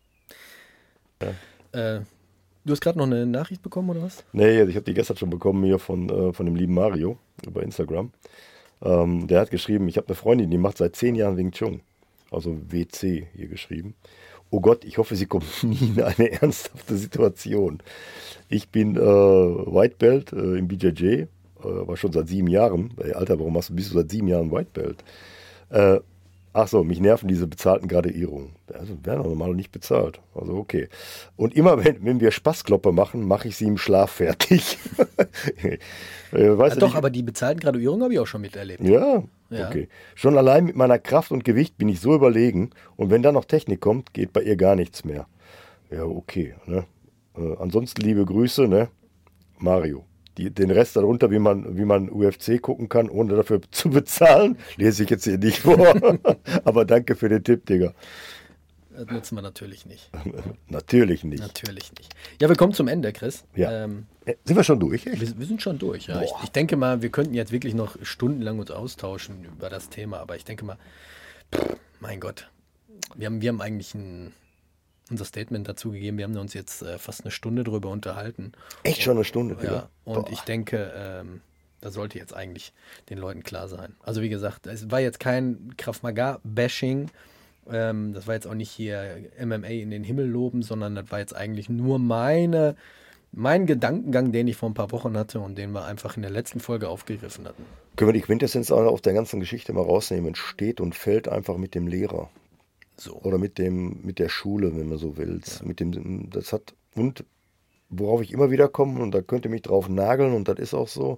Ja. Ja. Äh, du hast gerade noch eine Nachricht bekommen, oder was? Nee, ich habe die gestern schon bekommen hier von, äh, von dem lieben Mario über Instagram. Ähm, der hat geschrieben, ich habe eine Freundin, die macht seit zehn Jahren Wing Chun. Also W C hier geschrieben. Oh Gott, ich hoffe, sie kommt nie in eine ernsthafte Situation. Ich bin äh, White Belt äh, im B J J, äh, war schon seit sieben Jahren. Ey, Alter, warum machst du, bist du seit sieben Jahren White Belt? Äh, ach so, mich nerven diese bezahlten Graduierungen. Also werden auch normal nicht bezahlt. Also okay. Und immer wenn, wenn wir Spaßkloppe machen, mache ich sie im Schlaf fertig. äh, weißt ja, du, doch, ich, aber die bezahlten Graduierungen habe ich auch schon miterlebt. Ja. Ja. Okay. Schon allein mit meiner Kraft und Gewicht bin ich so überlegen, und wenn dann noch Technik kommt, geht bei ihr gar nichts mehr. Ja, okay. Ne? Äh, ansonsten liebe Grüße, ne? Mario. Die, den Rest darunter, wie man, wie man U F C gucken kann, ohne dafür zu bezahlen, lese ich jetzt hier nicht vor. Aber danke für den Tipp, Digga. Das nutzen wir natürlich nicht. Natürlich nicht. Natürlich nicht. Ja, wir kommen zum Ende, Chris. Ja. Ähm, sind wir schon durch? wir, wir sind schon durch, ja. Ich, ich denke mal, wir könnten jetzt wirklich noch stundenlang uns austauschen über das Thema, aber ich denke mal, pff, mein Gott, wir haben, wir haben eigentlich ein, unser Statement dazu gegeben. Wir haben uns jetzt äh, fast eine Stunde drüber unterhalten. Echt schon eine Stunde? Ja, und Boah. ich denke, ähm, da sollte jetzt eigentlich den Leuten klar sein. Also wie gesagt, es war jetzt kein Krav Maga-Bashing. Ähm, das war jetzt auch nicht hier M M A in den Himmel loben, sondern das war jetzt eigentlich nur meine, mein Gedankengang, den ich vor ein paar Wochen hatte und den wir einfach in der letzten Folge aufgegriffen hatten. Können wir die Quintessenz aus der ganzen Geschichte mal rausnehmen? Steht und fällt einfach mit dem Lehrer. So. Oder mit dem, mit der Schule, wenn man so will. Ja. Mit dem, das hat, und worauf ich immer wieder komme, und da könnt ihr mich drauf nageln, und das ist auch so,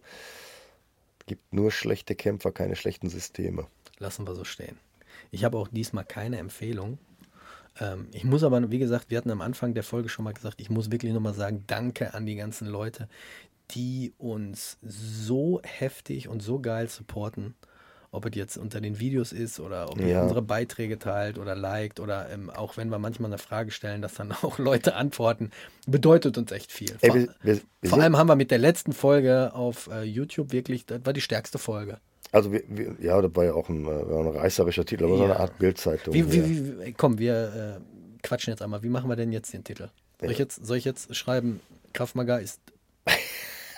es gibt nur schlechte Kämpfer, keine schlechten Systeme. Lassen wir so stehen. Ich habe auch diesmal keine Empfehlung. Ähm, ich muss aber, wie gesagt, wir hatten am Anfang der Folge schon mal gesagt, ich muss wirklich nochmal sagen, danke an die ganzen Leute, die uns so heftig und so geil supporten. Ob es jetzt unter den Videos ist oder ob ihr Ja. unsere Beiträge teilt oder liked oder ähm, auch wenn wir manchmal eine Frage stellen, dass dann auch Leute antworten, bedeutet uns echt viel. Ey, Vor, wir, wir, wir vor sind, allem haben wir mit der letzten Folge auf äh, YouTube wirklich, das war die stärkste Folge. also wir, wir, ja, das war ja auch ein, äh, war ein reißerischer Titel, aber so Ja. eine Art Bildzeitung. Wie, ja. wie, wie, komm, wir äh, quatschen jetzt einmal. Wie machen wir denn jetzt den Titel? Soll ich jetzt, soll ich jetzt schreiben, Krav Maga ist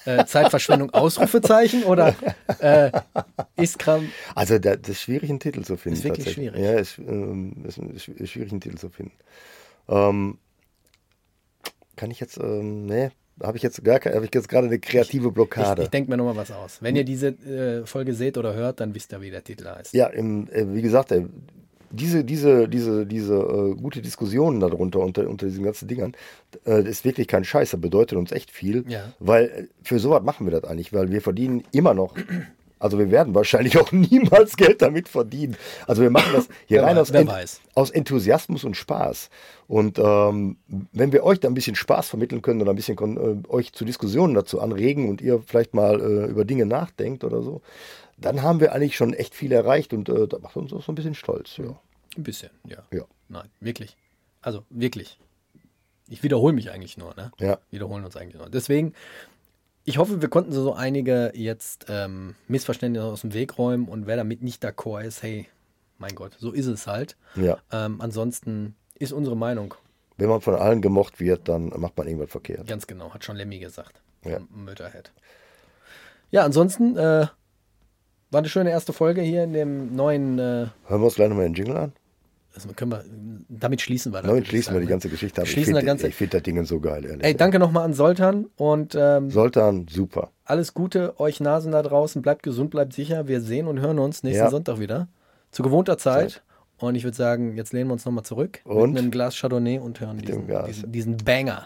äh, Zeitverschwendung Ausrufezeichen oder äh, Iskram? Also das ist schwierig, einen Titel zu finden. Ist wirklich schwierig. Ja, ist, ähm, ist, ist schwierig, einen Titel zu finden. Ähm, kann ich jetzt, ähm, nee, habe ich jetzt gar keine, habe ich jetzt gerade eine kreative Blockade. Ich, ich denke mir nochmal was aus. Wenn ihr diese äh, Folge seht oder hört, dann wisst ihr, wie der Titel heißt. Ja, im, äh, wie gesagt, äh, diese, diese, diese, diese äh, gute Diskussion darunter, unter, unter diesen ganzen Dingern, äh, ist wirklich kein Scheiß, das bedeutet uns echt viel, Ja. weil äh, für sowas machen wir das eigentlich, weil wir verdienen immer noch, also wir werden wahrscheinlich auch niemals Geld damit verdienen. Also wir machen das hier Wer rein weiß, aus, wer Ent- weiß. aus Enthusiasmus und Spaß. Und ähm, wenn wir euch da ein bisschen Spaß vermitteln können oder ein bisschen kon- äh, euch zu Diskussionen dazu anregen und ihr vielleicht mal äh, über Dinge nachdenkt oder so, dann haben wir eigentlich schon echt viel erreicht und äh, das macht uns auch so ein bisschen stolz. Ja. Ein bisschen, ja. Ja. Nein, wirklich. Also wirklich. Ich wiederhole mich eigentlich nur, ne? Ja. Wiederholen uns eigentlich nur. Deswegen, ich hoffe, wir konnten so einige jetzt ähm, Missverständnisse aus dem Weg räumen und wer damit nicht d'accord ist, hey, mein Gott, so ist es halt. Ja. Ähm, ansonsten ist unsere Meinung Wenn man von allen gemocht wird, dann macht man irgendwas verkehrt. ganz genau, hat schon Lemmy gesagt. Ja. Motorhead. Ja, ansonsten äh, war eine schöne erste Folge hier in dem neuen. Äh, Hören wir uns gleich nochmal den Jingle an? also können wir, damit schließen wir das. Damit würde ich schließen wir die sagen, ganze Geschichte ab. Ich Schließen das finde Ganze- ich find das Ding so geil, ehrlich. Ey, danke nochmal an Soltan und ähm, Soltan, super. alles Gute euch Nasen da draußen. Bleibt gesund, bleibt sicher. Wir sehen und hören uns nächsten Ja. Sonntag wieder. Zu gewohnter Zeit. Und ich würde sagen, jetzt lehnen wir uns nochmal zurück Und? mit einem Glas Chardonnay und hören dem diesen, Gas. diesen, diesen Banger.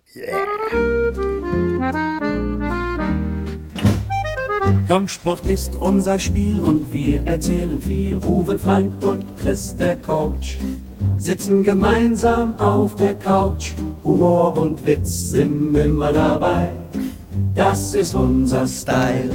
Kampfsport ist unser Spiel und wir erzählen viel. Uwe, Frank und Chris, der Coach, sitzen gemeinsam auf der Couch. Humor und Witz sind immer dabei. Das ist unser Style.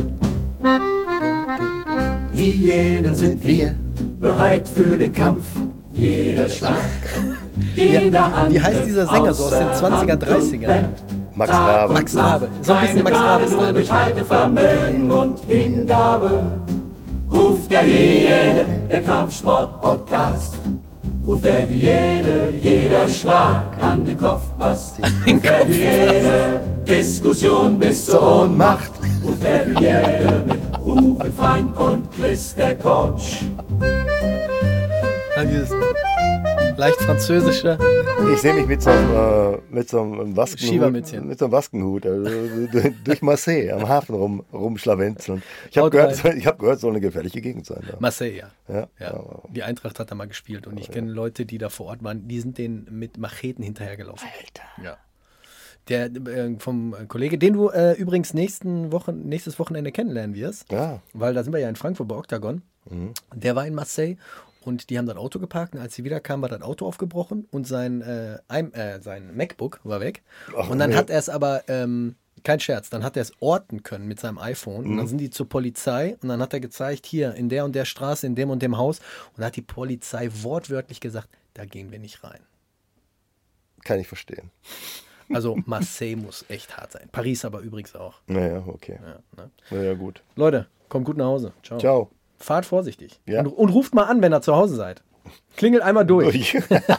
Hyänen sind wir, bereit für den Kampf. Jeder Schlag, jeder Angriff. Wie heißt dieser Sänger so aus den zwanziger, dreißiger? Max Rabe. Max Rabe. So ein bisschen Max Rabe ist Nur durch Haltevermögen und Hingabe ruft der Hyäne, der Kampfsport-Podcast. Ruft der Hyäne, jeder Schlag an den Kopf passt. Ruft der Hyäne, Diskussion bis zur Ohnmacht. Ruft der Hyäne mit Uwe, Frank und Chris, der Coach. Dann dieses leicht französische. Ich sehe mich mit so einem, äh, mit so einem Waskenhut, Schiebermützchen. mit so einem Waskenhut also, d- durch Marseille am Hafen rum, rumschlawenzeln. Ich habe Haut gehört, rein. ich hab gehört, soll eine gefährliche Gegend sein. Da. Marseille, ja. Ja, Ja. ja. Die Eintracht hat da mal gespielt und ich kenne Leute, die da vor Ort waren, die sind denen mit Macheten hinterhergelaufen. Alter. Ja. Der äh, vom Kollege, den du äh, übrigens nächsten Wochen, nächstes Wochenende kennenlernen wirst, Ja. weil da sind wir ja in Frankfurt bei Octagon, Mhm. der war in Marseille und die haben das Auto geparkt und als sie wiederkamen, war das Auto aufgebrochen und sein, äh, ein, äh, sein MacBook war weg. Ach, und dann nee. hat er es aber, ähm, kein Scherz, dann hat er es orten können mit seinem iPhone und dann sind die zur Polizei und dann hat er gezeigt, hier in der und der Straße, in dem und dem Haus und da hat die Polizei wortwörtlich gesagt, da gehen wir nicht rein. Kann ich verstehen. Also Marseille muss echt hart sein. Paris aber übrigens auch. Naja, okay. Ja, ne? Na ja, gut. Leute, kommt gut nach Hause. Ciao. Ciao. Fahrt vorsichtig. Ja. Und, und ruft mal an, wenn ihr zu Hause seid. Klingelt einmal durch.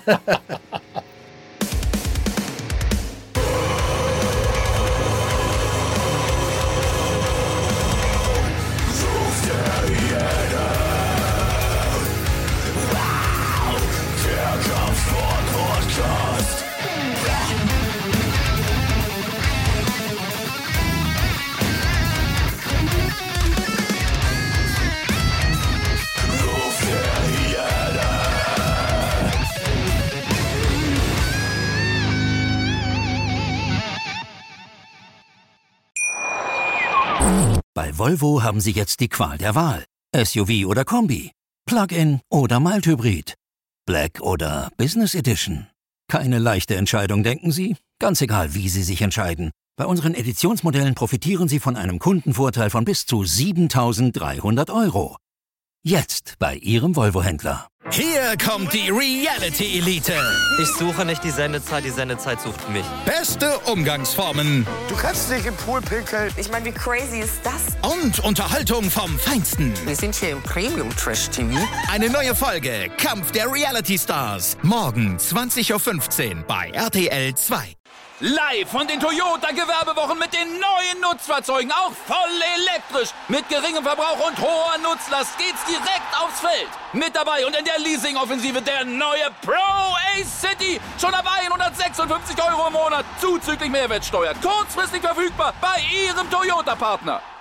Bei Volvo haben Sie jetzt die Qual der Wahl. S U V oder Kombi, Plug-in oder Mild-Hybrid, Black oder Business Edition. Keine leichte Entscheidung, denken Sie? Ganz egal, wie Sie sich entscheiden. Bei unseren Editionsmodellen profitieren Sie von einem Kundenvorteil von bis zu siebentausenddreihundert Euro. Jetzt bei Ihrem Volvo-Händler. Hier kommt die Reality Elite. Ich suche nicht die Sendezeit, die Sendezeit sucht mich. Beste Umgangsformen Du kannst dich im Pool pinkeln. Ich meine, wie crazy ist das? und Unterhaltung vom Feinsten. Wir sind hier im Premium-Trash-T V. Eine neue Folge Kampf der Reality Stars. Morgen zwanzig Uhr fünfzehn bei R T L zwei. Live von den Toyota-Gewerbewochen mit den neuen Nutzfahrzeugen, auch voll elektrisch. Mit geringem Verbrauch und hoher Nutzlast geht's direkt aufs Feld. Mit dabei und in der Leasing-Offensive der neue Pro-Ace-City. Schon ab hundertsechsundfünfzig Euro im Monat, zuzüglich Mehrwertsteuer. Kurzfristig verfügbar bei Ihrem Toyota-Partner.